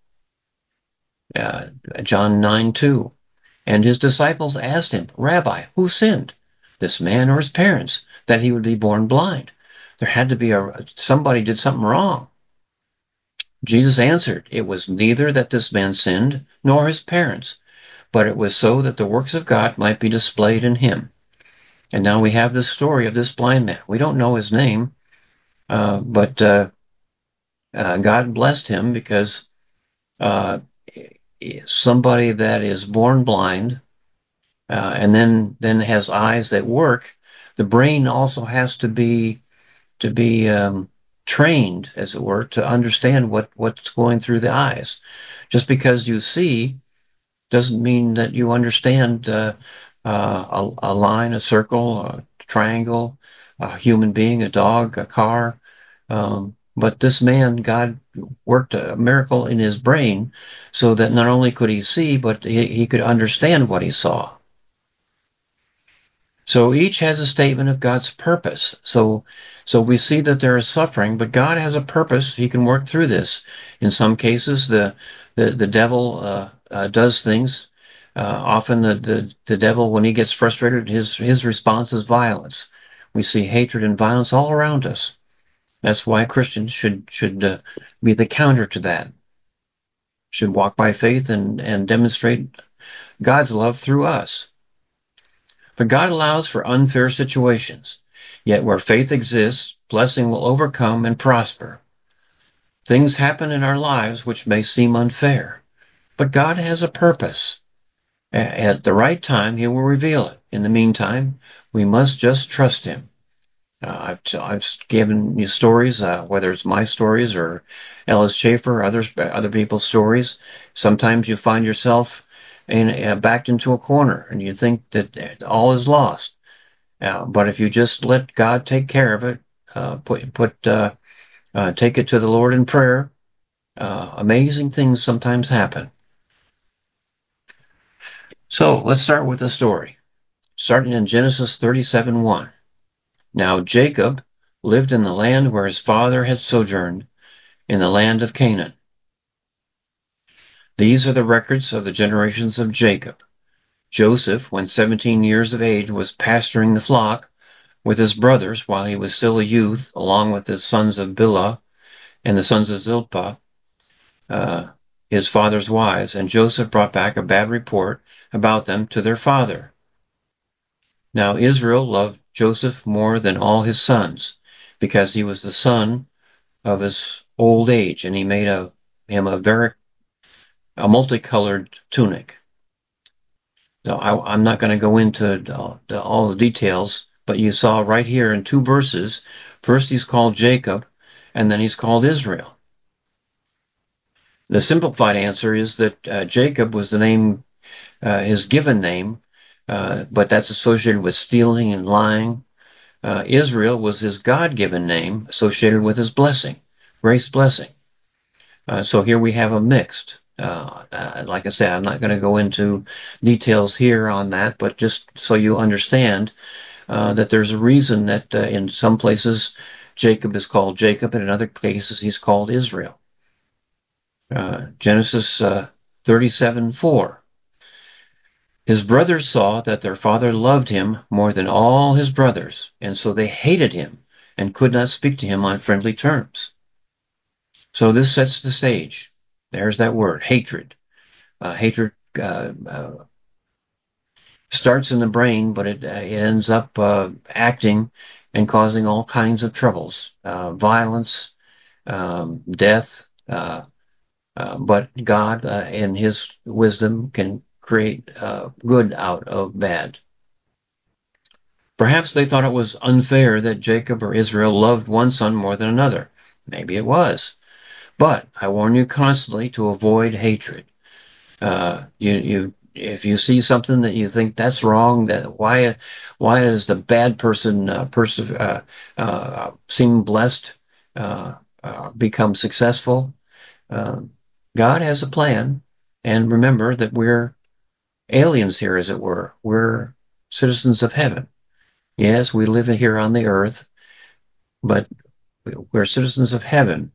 Uh, John nine two, and his disciples asked him, Rabbi, who sinned, this man or his parents, that he would be born blind. There had to be a somebody did something wrong. Jesus answered, "It was neither that this man sinned, nor his parents, but it was so that the works of God might be displayed in him." And now we have this story of this blind man. We don't know his name, uh, but uh, uh, God blessed him because uh, somebody that is born blind uh, and then then has eyes that work, the brain also has to be to be um, trained, as it were, to understand what, what's going through the eyes. Just because you see doesn't mean that you understand uh, uh, a, a line, a circle, a triangle, a human being, a dog, a car. Um, but this man, God worked a miracle in his brain so that not only could he see, but he, he could understand what he saw. So each has a statement of God's purpose. So, so we see that there is suffering, but God has a purpose. He can work through this. In some cases, the the, the devil uh, uh, does things. Uh, often, the, the the devil, when he gets frustrated, his his response is violence. We see hatred and violence all around us. That's why Christians should should uh, be the counter to that. Should walk by faith and and demonstrate God's love through us. For God allows for unfair situations, yet where faith exists, blessing will overcome and prosper. Things happen in our lives which may seem unfair, but God has a purpose. At the right time, He will reveal it. In the meantime, we must just trust Him. Uh, I've, t- I've given you stories, uh, whether it's my stories or Ellis Chafer, others, other people's stories. Sometimes you find yourself in, uh, backed into a corner, and you think that all is lost. Uh, but if you just let God take care of it, uh, put put uh, uh, take it to the Lord in prayer, uh, amazing things sometimes happen. So let's start with the story, starting in Genesis thirty-seven one. Now Jacob lived in the land where his father had sojourned, in the land of Canaan. These are the records of the generations of Jacob. Joseph, when seventeen years of age, was pasturing the flock with his brothers while he was still a youth, along with his sons of Bilhah and the sons of Zilpah, uh, his father's wives, and Joseph brought back a bad report about them to their father. Now Israel loved Joseph more than all his sons, because he was the son of his old age, and he made a, him a very a multicolored tunic. So I, I'm not going to go into the, the, all the details, but you saw right here in two verses, first he's called Jacob, and then he's called Israel. The simplified answer is that uh, Jacob was the name, uh, his given name, uh, but that's associated with stealing and lying. Uh, Israel was his God-given name, associated with his blessing, grace blessing. Uh, so here we have a mixed. Uh, uh, like I said, I'm not going to go into details here on that, but just so you understand uh, that there's a reason that uh, in some places Jacob is called Jacob, and in other cases he's called Israel. Uh, Genesis uh, thirty-seven four. His brothers saw that their father loved him more than all his brothers, and so they hated him and could not speak to him on friendly terms. So this sets the stage. There's that word, hatred. Uh, hatred uh, uh, starts in the brain, but it, uh, it ends up uh, acting and causing all kinds of troubles, uh, violence, um, death, uh, Uh, but God, uh, in His wisdom, can create uh, good out of bad. Perhaps they thought it was unfair that Jacob or Israel loved one son more than another. Maybe it was. But I warn you constantly to avoid hatred. Uh, you, you, if you see something that you think that's wrong, that why, why does the bad person uh, pers- uh, uh, seem blessed, uh, uh, become successful? Um, God has a plan, and remember that we're aliens here, as it were. We're citizens of heaven. Yes, we live here on the earth, but we're citizens of heaven.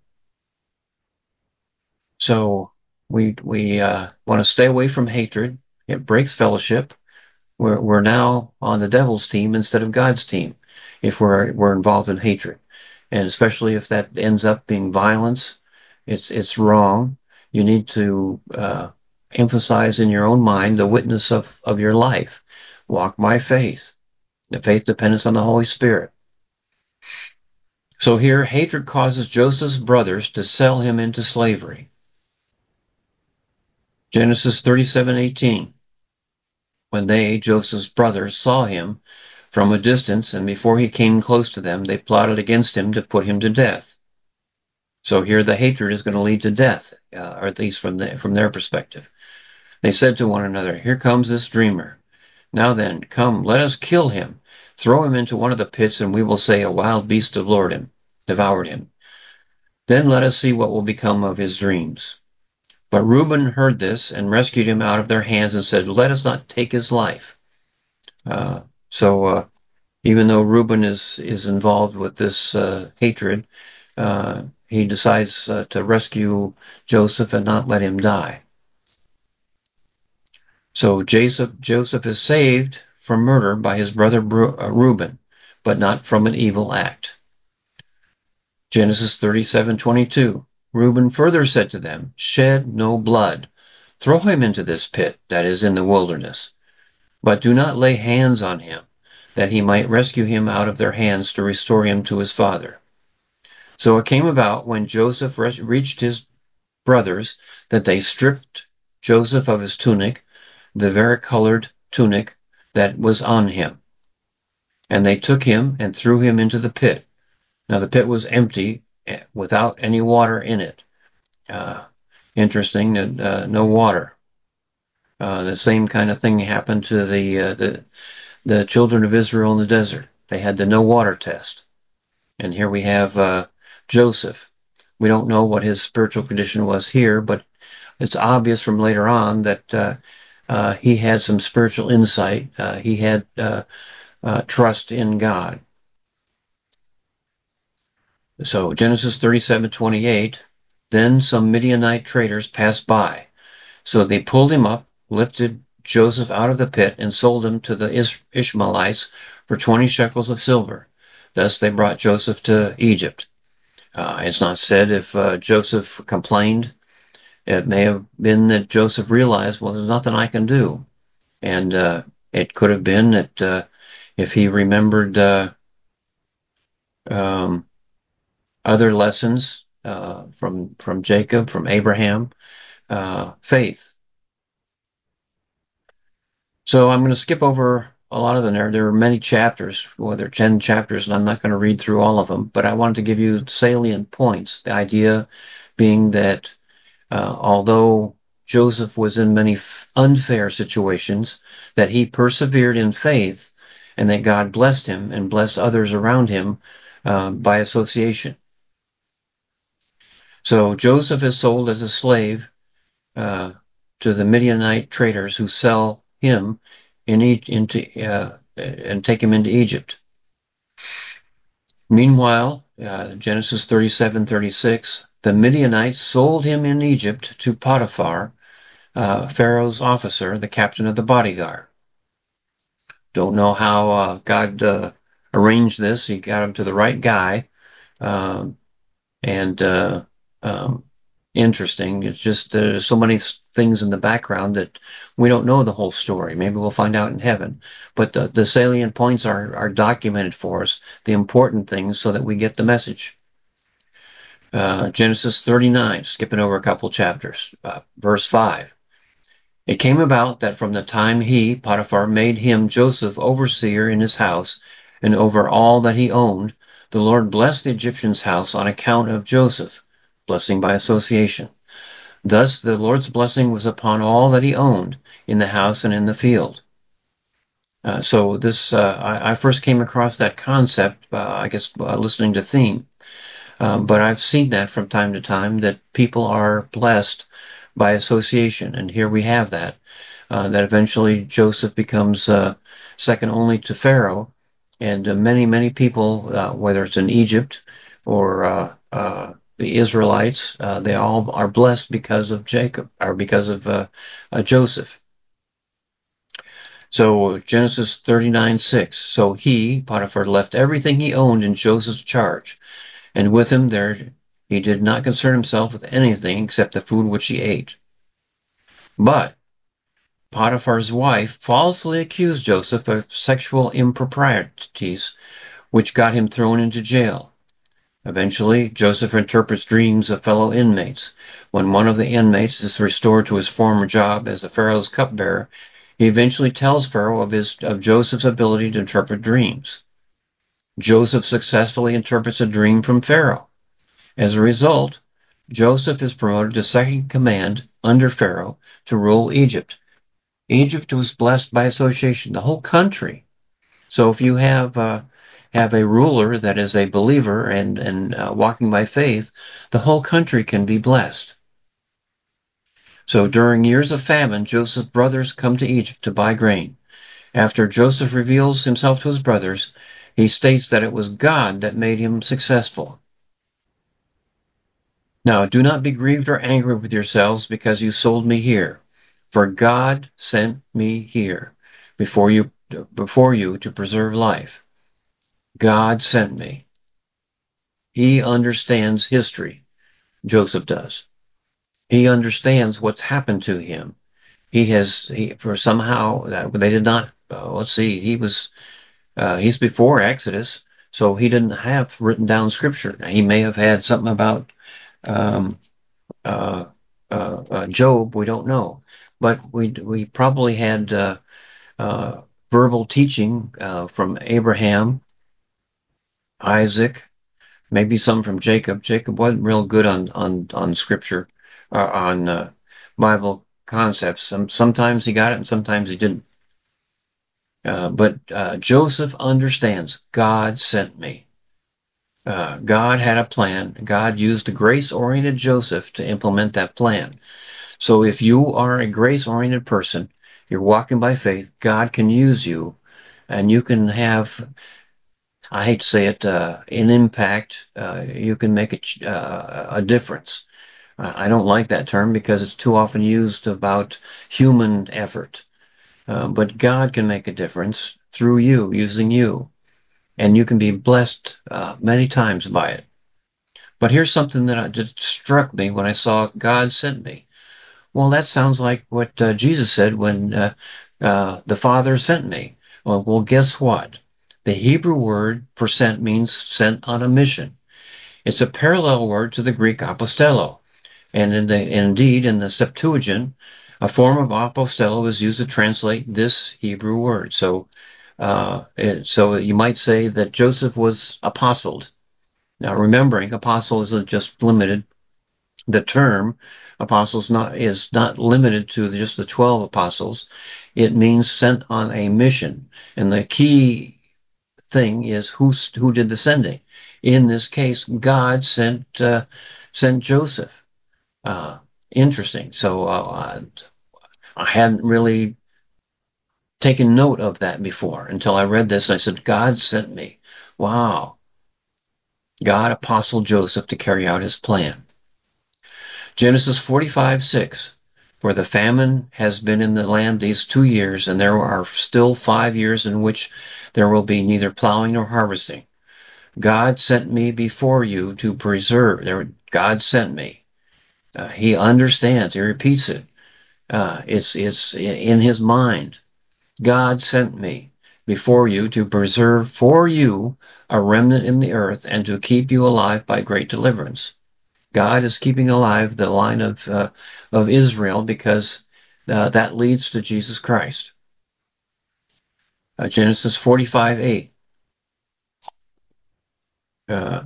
So we we uh, want to stay away from hatred. It breaks fellowship. We're, we're now on the devil's team instead of God's team if we're, we're involved in hatred. And especially if that ends up being violence, it's, it's wrong. You need to uh, emphasize in your own mind the witness of, of your life. Walk by faith. The faith dependence on the Holy Spirit. So here, hatred causes Joseph's brothers to sell him into slavery. Genesis thirty-seven eighteen. When they, Joseph's brothers, saw him from a distance, and before he came close to them, they plotted against him to put him to death. So here the hatred is going to lead to death, uh, or at least from, the, from their perspective. They said to one another, "Here comes this dreamer. Now then, come, let us kill him. Throw him into one of the pits, and we will say, a wild beast devoured him. devoured him. Then let us see what will become of his dreams." But Reuben heard this and rescued him out of their hands and said, "Let us not take his life." Uh, so uh, even though Reuben is, is involved with this uh, hatred, uh, he decides uh, to rescue Joseph and not let him die. So Joseph, Joseph is saved from murder by his brother Reuben, but not from an evil act. Genesis thirty-seven twenty-two. Reuben further said to them, "Shed no blood. Throw him into this pit that is in the wilderness. But do not lay hands on him, that he might rescue him out of their hands to restore him to his father." So it came about when Joseph reached his brothers that they stripped Joseph of his tunic, the varicolored tunic that was on him. And they took him and threw him into the pit. Now the pit was empty, without any water in it. Uh, interesting that uh, no water. Uh, the same kind of thing happened to the, uh, the the children of Israel in the desert. They had the no water test. And here we have uh, Joseph. We don't know what his spiritual condition was here, but it's obvious from later on that uh, uh, he had some spiritual insight. Uh, he had uh, uh, trust in God. So Genesis thirty-seven twenty-eight, then some Midianite traders passed by. So they pulled him up, lifted Joseph out of the pit, and sold him to the Ish- Ishmaelites for twenty shekels of silver. Thus they brought Joseph to Egypt. Uh, it's not said if uh, Joseph complained. It may have been that Joseph realized, well, there's nothing I can do. And uh, it could have been that uh, if he remembered uh, um, other lessons uh, from from Jacob, from Abraham, uh, faith. So I'm going to skip over a lot of them there. There are many chapters, well, there are ten chapters, and I'm not going to read through all of them, but I wanted to give you salient points. The idea being that uh, although Joseph was in many unfair situations, that he persevered in faith, and that God blessed him and blessed others around him uh, by association. So Joseph is sold as a slave uh, to the Midianite traders who sell him in e- into uh, and take him into Egypt. Meanwhile, uh, Genesis thirty-seven thirty-six, the Midianites sold him in Egypt to Potiphar, uh, Pharaoh's officer, the captain of the bodyguard. Don't know how uh, God uh, arranged this. He got him to the right guy, uh, and uh, um, interesting. It's just uh, so many things in the background that we don't know the whole story. Maybe we'll find out in heaven. But the, the salient points are, are documented for us, the important things, so that we get the message. Uh, Genesis thirty-nine, skipping over a couple chapters, uh, verse five. It came about that from the time he, Potiphar, made him, Joseph, overseer in his house, and over all that he owned, the Lord blessed the Egyptian's house on account of Joseph, blessing by association. Thus the Lord's blessing was upon all that he owned, in the house and in the field. Uh, so this, uh, I, I first came across that concept, uh, I guess, uh, listening to Theme. Um, but I've seen that from time to time, that people are blessed by association. And here we have that, uh, that eventually Joseph becomes uh, second only to Pharaoh. And uh, many, many people, uh, whether it's in Egypt or uh, uh, the Israelites, uh, they all are blessed because of Jacob, or because of uh, uh, Joseph. So Genesis thirty-nine six. So he, Potiphar, left everything he owned in Joseph's charge, and with him there he did not concern himself with anything except the food which he ate. But Potiphar's wife falsely accused Joseph of sexual improprieties, which got him thrown into jail. Eventually, Joseph interprets dreams of fellow inmates. When one of the inmates is restored to his former job as a Pharaoh's cupbearer, he eventually tells Pharaoh of, his, of Joseph's ability to interpret dreams. Joseph successfully interprets a dream from Pharaoh. As a result, Joseph is promoted to second command under Pharaoh to rule Egypt. Egypt was blessed by association, the whole country. So if you have uh, have a ruler that is a believer and, and uh, walking by faith, the whole country can be blessed. So during years of famine, Joseph's brothers come to Egypt to buy grain. After Joseph reveals himself to his brothers, he states that it was God that made him successful. Now, do not be grieved or angry with yourselves because you sold me here, for God sent me here before you, before you to preserve life. God sent me. He understands history. Joseph does. He understands what's happened to him. He has, he, for somehow, uh, they did not, uh, let's see, he was, uh, he's before Exodus, so he didn't have written down scripture. He may have had something about um, uh, uh, uh, Job, we don't know. But we we probably had uh, uh, verbal teaching uh, from Abraham, Isaac, maybe some from Jacob. Jacob wasn't real good on on on scripture, uh, on uh, Bible concepts. Some, sometimes he got it, and sometimes he didn't. Uh, but uh, Joseph understands. God sent me. Uh, God had a plan. God used the grace-oriented Joseph to implement that plan. So if you are a grace-oriented person, you're walking by faith, God can use you, and you can have, I hate to say it, uh, an impact. Uh, you can make a, uh, a difference. I don't like that term because it's too often used about human effort. Uh, but God can make a difference through you, using you. And you can be blessed uh, many times by it. But here's something that just struck me when I saw God sent me. Well, that sounds like what uh, Jesus said when uh, uh, the Father sent me. Well, well, guess what? The Hebrew word for sent means sent on a mission. It's a parallel word to the Greek apostello. And in the, indeed, in the Septuagint, a form of apostello is used to translate this Hebrew word. So, uh, it, so you might say that Joseph was apostled. Now, remembering, apostle isn't just limited. The term apostles not is not limited to just the twelve apostles. It means sent on a mission, and the key thing is who who did the sending. In this case, God sent uh, sent Joseph. Uh, interesting. So uh, I hadn't really taken note of that before until I read this, and I said, God sent me. Wow. God apostled Joseph to carry out his plan. Genesis forty-five six. For the famine has been in the land these two years, and there are still five years in which there will be neither plowing nor harvesting. God sent me before you to preserve. God sent me. Uh, he understands. He repeats it. Uh, it's it's in his mind. God sent me before you to preserve for you a remnant in the earth and to keep you alive by great deliverance. God is keeping alive the line of uh, of Israel because uh, that leads to Jesus Christ. Uh, Genesis forty-five eight. Uh,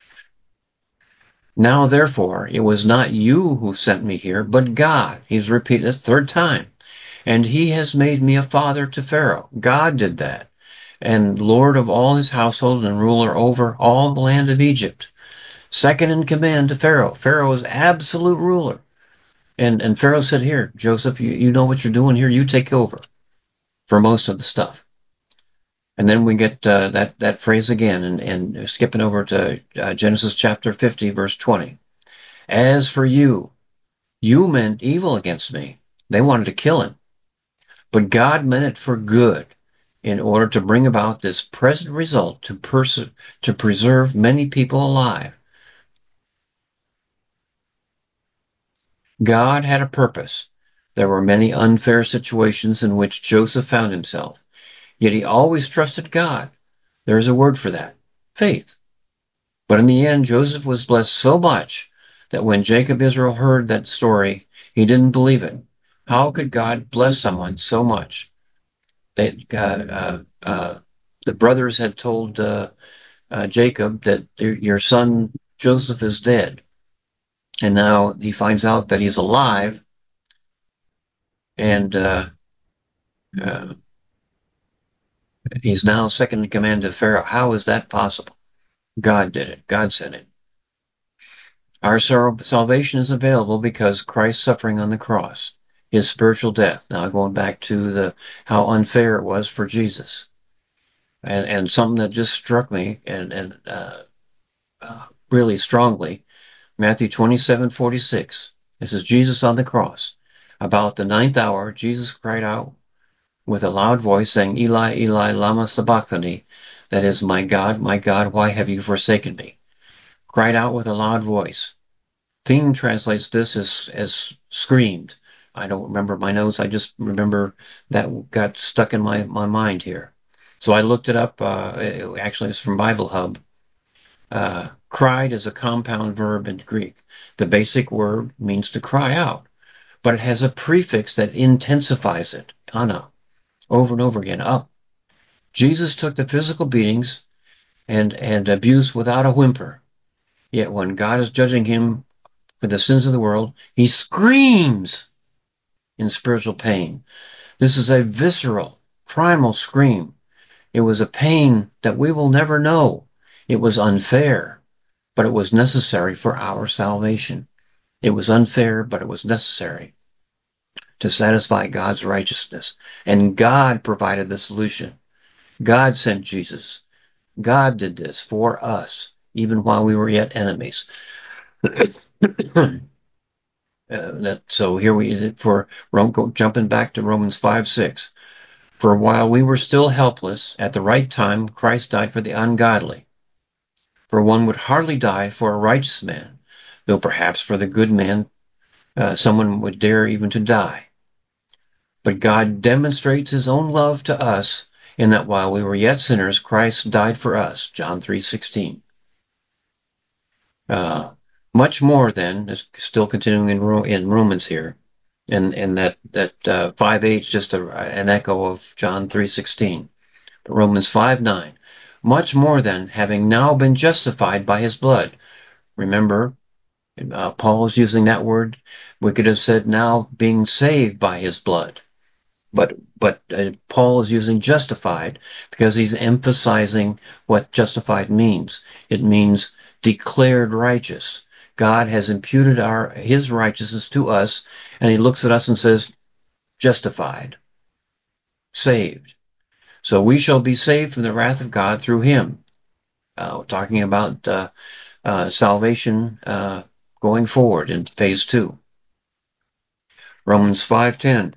now therefore, it was not you who sent me here, but God. He's repeated this third time. And he has made me a father to Pharaoh. God did that. And Lord of all his household and ruler over all the land of Egypt. Second in command to Pharaoh. Pharaoh is absolute ruler. And and Pharaoh said, here, Joseph, you, you know what you're doing here. You take over for most of the stuff. And then we get uh, that, that phrase again, and, and skipping over to uh, Genesis chapter fifty, verse twenty. As for you, you meant evil against me. They wanted to kill him. But God meant it for good in order to bring about this present result to, pers- to preserve many people alive. God had a purpose. There were many unfair situations in which Joseph found himself, yet he always trusted God. There is a word for that: faith. But in the end, Joseph was blessed so much that when Jacob Israel heard that story, he didn't believe it. How could God bless someone so much? They, uh, uh, uh, the brothers had told uh, uh, Jacob that your son Joseph is dead. And now he finds out that he's alive, and uh, uh, he's now second in command to Pharaoh. How is that possible? God did it. God sent it. Our salvation is available because Christ's suffering on the cross, his spiritual death. Now going back to the how unfair it was for Jesus, and and something that just struck me and and uh, uh, really strongly, Matthew twenty-seven forty-six. This is Jesus on the cross. About the ninth hour, Jesus cried out with a loud voice, saying, "Eli, Eli, lama sabachthani," that is, "My God, my God, why have you forsaken me?" Cried out with a loud voice. Theme translates this as as screamed. I don't remember my notes. I just remember that got stuck in my, my mind here. So I looked it up. Uh, it, actually, it's from Bible Hub. Uh, cried is a compound verb in Greek. The basic word means to cry out, but it has a prefix that intensifies it. Ana, over and over again, up. Jesus took the physical beatings and, and abuse without a whimper. Yet when God is judging him for the sins of the world, he screams in spiritual pain. This is a visceral, primal scream. It was a pain that we will never know. It was unfair, but it was necessary for our salvation. It was unfair, but it was necessary to satisfy God's righteousness. And God provided the solution. God sent Jesus. God did this for us, even while we were yet enemies. Uh, that, so here we for jumping back to Romans five six. For while we were still helpless, at the right time Christ died for the ungodly. For one would hardly die for a righteous man, though perhaps for the good man uh, someone would dare even to die. But God demonstrates his own love to us in that while we were yet sinners, Christ died for us. John three sixteen. Uh, much more then, is still continuing in, in Romans here, and, and that, that uh, five eight is just a, an echo of John three sixteen. But Romans five nine. Much more then, having now been justified by his blood. Remember, uh, Paul is using that word. We could have said now being saved by his blood. But but uh, Paul is using justified because he's emphasizing what justified means. It means declared righteous. God has imputed our his righteousness to us, and he looks at us and says, justified, saved. So we shall be saved from the wrath of God through him. Uh, talking about uh, uh, salvation uh, going forward in phase two. Romans five ten.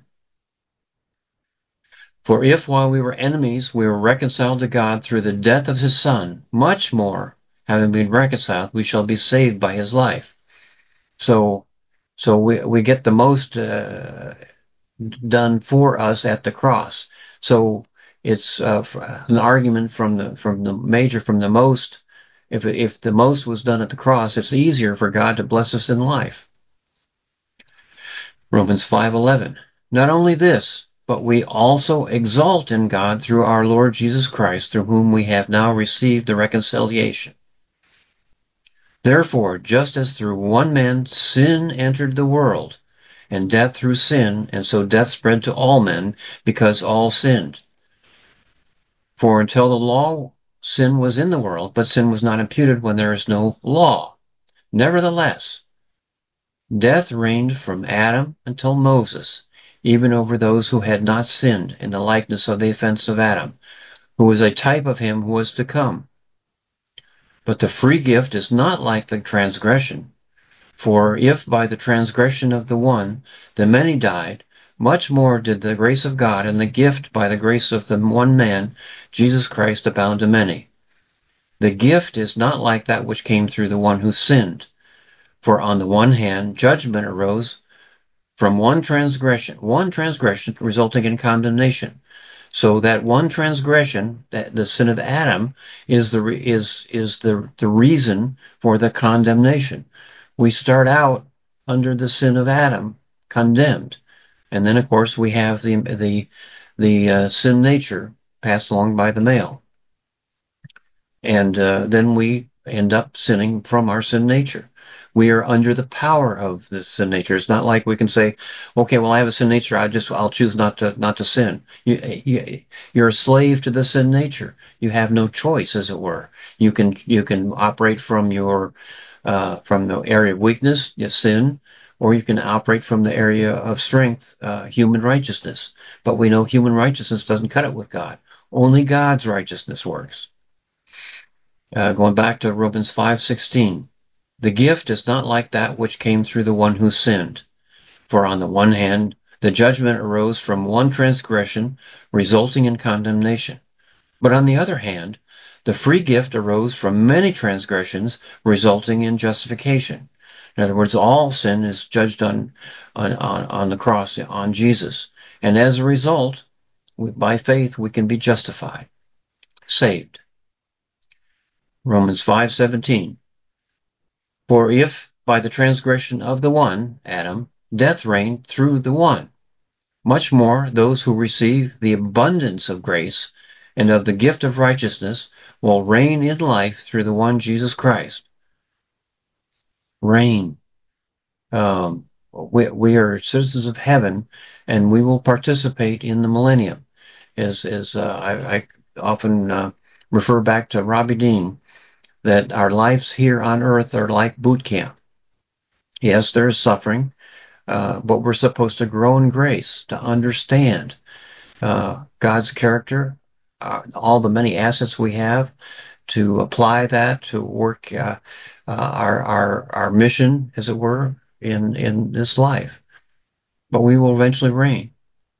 For if while we were enemies we were reconciled to God through the death of his Son, much more, having been reconciled, we shall be saved by his life. So, so we we get the most uh, done for us at the cross. So it's uh, an argument from the from the major from the most. If if the most was done at the cross, it's easier for God to bless us in life. Romans five eleven. Not only this, but we also exult in God through our Lord Jesus Christ, through whom we have now received the reconciliation. Therefore, just as through one man sin entered the world, and death through sin, and so death spread to all men, because all sinned. For until the law, sin was in the world, but sin was not imputed when there is no law. Nevertheless, death reigned from Adam until Moses, even over those who had not sinned, in the likeness of the offense of Adam, who was a type of him who was to come. But the free gift is not like the transgression. For if by the transgression of the one the many died, much more did the grace of God and the gift by the grace of the one man, Jesus Christ, abound to many. The gift is not like that which came through the one who sinned. For on the one hand, judgment arose from one transgression, one transgression resulting in condemnation. So that one transgression, that the sin of Adam, is the is is the the reason for the condemnation. We start out under the sin of Adam, condemned, and then of course we have the the the uh, sin nature passed along by the male, and uh, then we end up sinning from our sin nature. We are under the power of this sin nature. It's not like we can say, okay, well, I have a sin nature. I just, I'll choose not to, not to sin. You, you, you're a slave to the sin nature. You have no choice, as it were. You can, you can operate from your, uh, from the area of weakness, sin, or you can operate from the area of strength, uh, human righteousness. But we know human righteousness doesn't cut it with God. Only God's righteousness works. Uh, going back to Romans five sixteen. The gift is not like that which came through the one who sinned. For on the one hand, the judgment arose from one transgression, resulting in condemnation. But on the other hand, the free gift arose from many transgressions, resulting in justification. In other words, all sin is judged on, on, on, on the cross, on Jesus. And as a result, by faith, we can be justified, saved. Romans five seventeen. For if by the transgression of the one, Adam, death reigned through the one, much more those who receive the abundance of grace and of the gift of righteousness will reign in life through the one Jesus Christ. Reign. Um, we, we are citizens of heaven, and we will participate in the millennium. As, as uh, I, I often uh, refer back to Robbie Dean, that our lives here on earth are like boot camp. Yes, there is suffering, uh, but we're supposed to grow in grace, to understand uh, God's character, uh, all the many assets we have, to apply that to work uh, uh, our our our mission, as it were, in in this life. But we will eventually reign.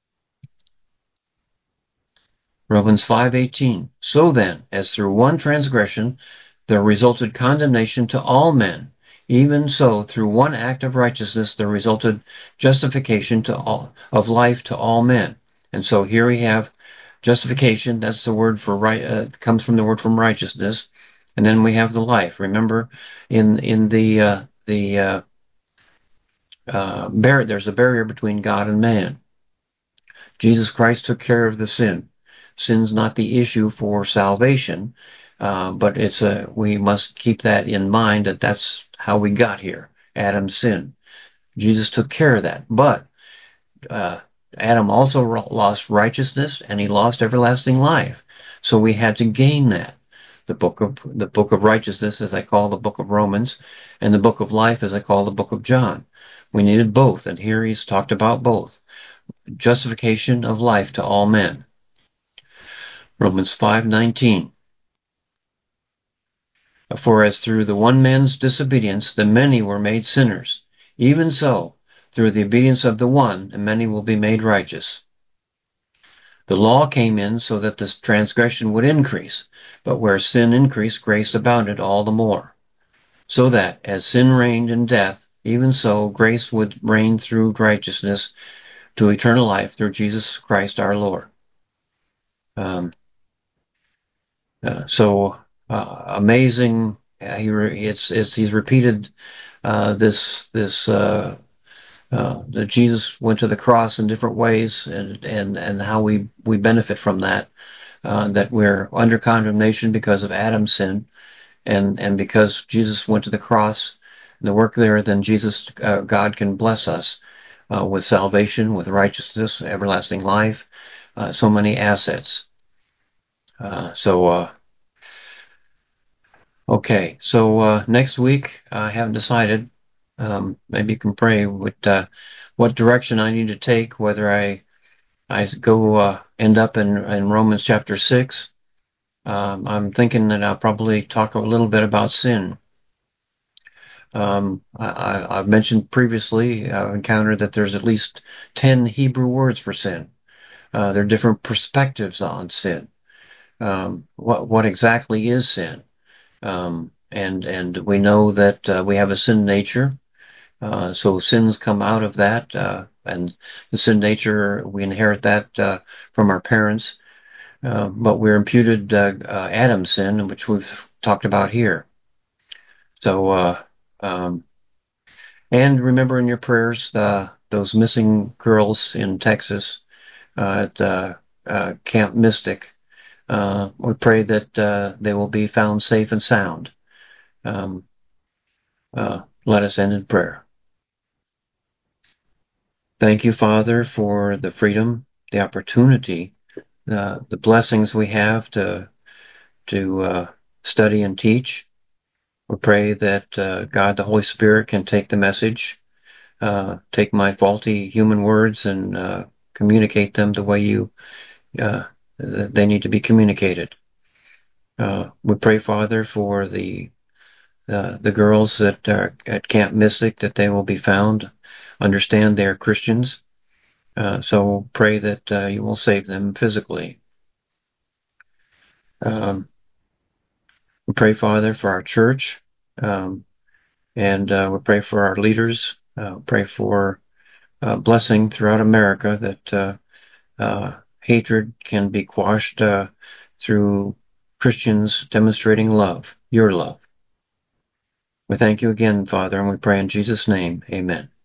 Romans five eighteen. So then, as through one transgression there resulted condemnation to all men, even so, through one act of righteousness, there resulted justification to all, of life to all men. And so here we have justification. That's the word for right. Uh, comes from the word from righteousness, and then we have the life. Remember, in in the uh, the uh, uh, bar- there's a barrier between God and man. Jesus Christ took care of the sin. Sin's not the issue for salvation. Uh, but it's a, we must keep that in mind, that that's how we got here. Adam's sin. Jesus took care of that. But uh, Adam also lost righteousness, and he lost everlasting life. So we had to gain that. The book of the book of righteousness, as I call the book of Romans, and the book of life, as I call the book of John. We needed both, and here he's talked about both. Justification of life to all men. Romans five nineteen. For as through the one man's disobedience the many were made sinners, even so, through the obedience of the one, the many will be made righteous. The law came in so that this transgression would increase, but where sin increased, grace abounded all the more. So that, as sin reigned in death, even so grace would reign through righteousness to eternal life through Jesus Christ our Lord. Um, uh, so... Uh, amazing. Uh, he re- it's, it's he's repeated uh, this this uh, uh, that Jesus went to the cross in different ways, and and and how we we benefit from that. Uh, that we're under condemnation because of Adam's sin, and and because Jesus went to the cross and the work there, then Jesus uh, God can bless us uh, with salvation, with righteousness, everlasting life, uh, so many assets. Uh, so. Uh, Okay, so uh, next week I haven't decided. Um, maybe you can pray what uh, what direction I need to take. Whether I I go uh, end up in in Romans chapter six. Um, I'm thinking that I'll probably talk a little bit about sin. Um, I, I, I've mentioned previously, I've encountered that there's at least ten Hebrew words for sin. Uh, there are different perspectives on sin. Um, what what exactly is sin? Um, and and we know that uh, we have a sin nature. Uh, so sins come out of that, uh, and the sin nature, we inherit that uh, from our parents. Uh, but we're imputed uh, uh, Adam's sin, which we've talked about here. So, uh, um, and remember in your prayers uh, those missing girls in Texas uh, at uh, uh, Camp Mystic. Uh, we pray that uh, they will be found safe and sound. Um, uh, let us end in prayer. Thank you, Father, for the freedom, the opportunity, uh, the blessings we have to to uh, study and teach. We pray that uh, God, the Holy Spirit, can take the message, uh, take my faulty human words, and uh, communicate them the way you uh, they need to be communicated. Uh, we pray, Father, for the uh, the girls that are at Camp Mystic, that they will be found, understand they're Christians. Uh, so pray that uh, you will save them physically. Um, we pray, Father, for our church, um, and uh, we pray for our leaders. Uh, pray for uh, blessing throughout America, that uh, uh, hatred can be quashed uh, through Christians demonstrating love, your love. We thank you again, Father, and we pray in Jesus' name. Amen.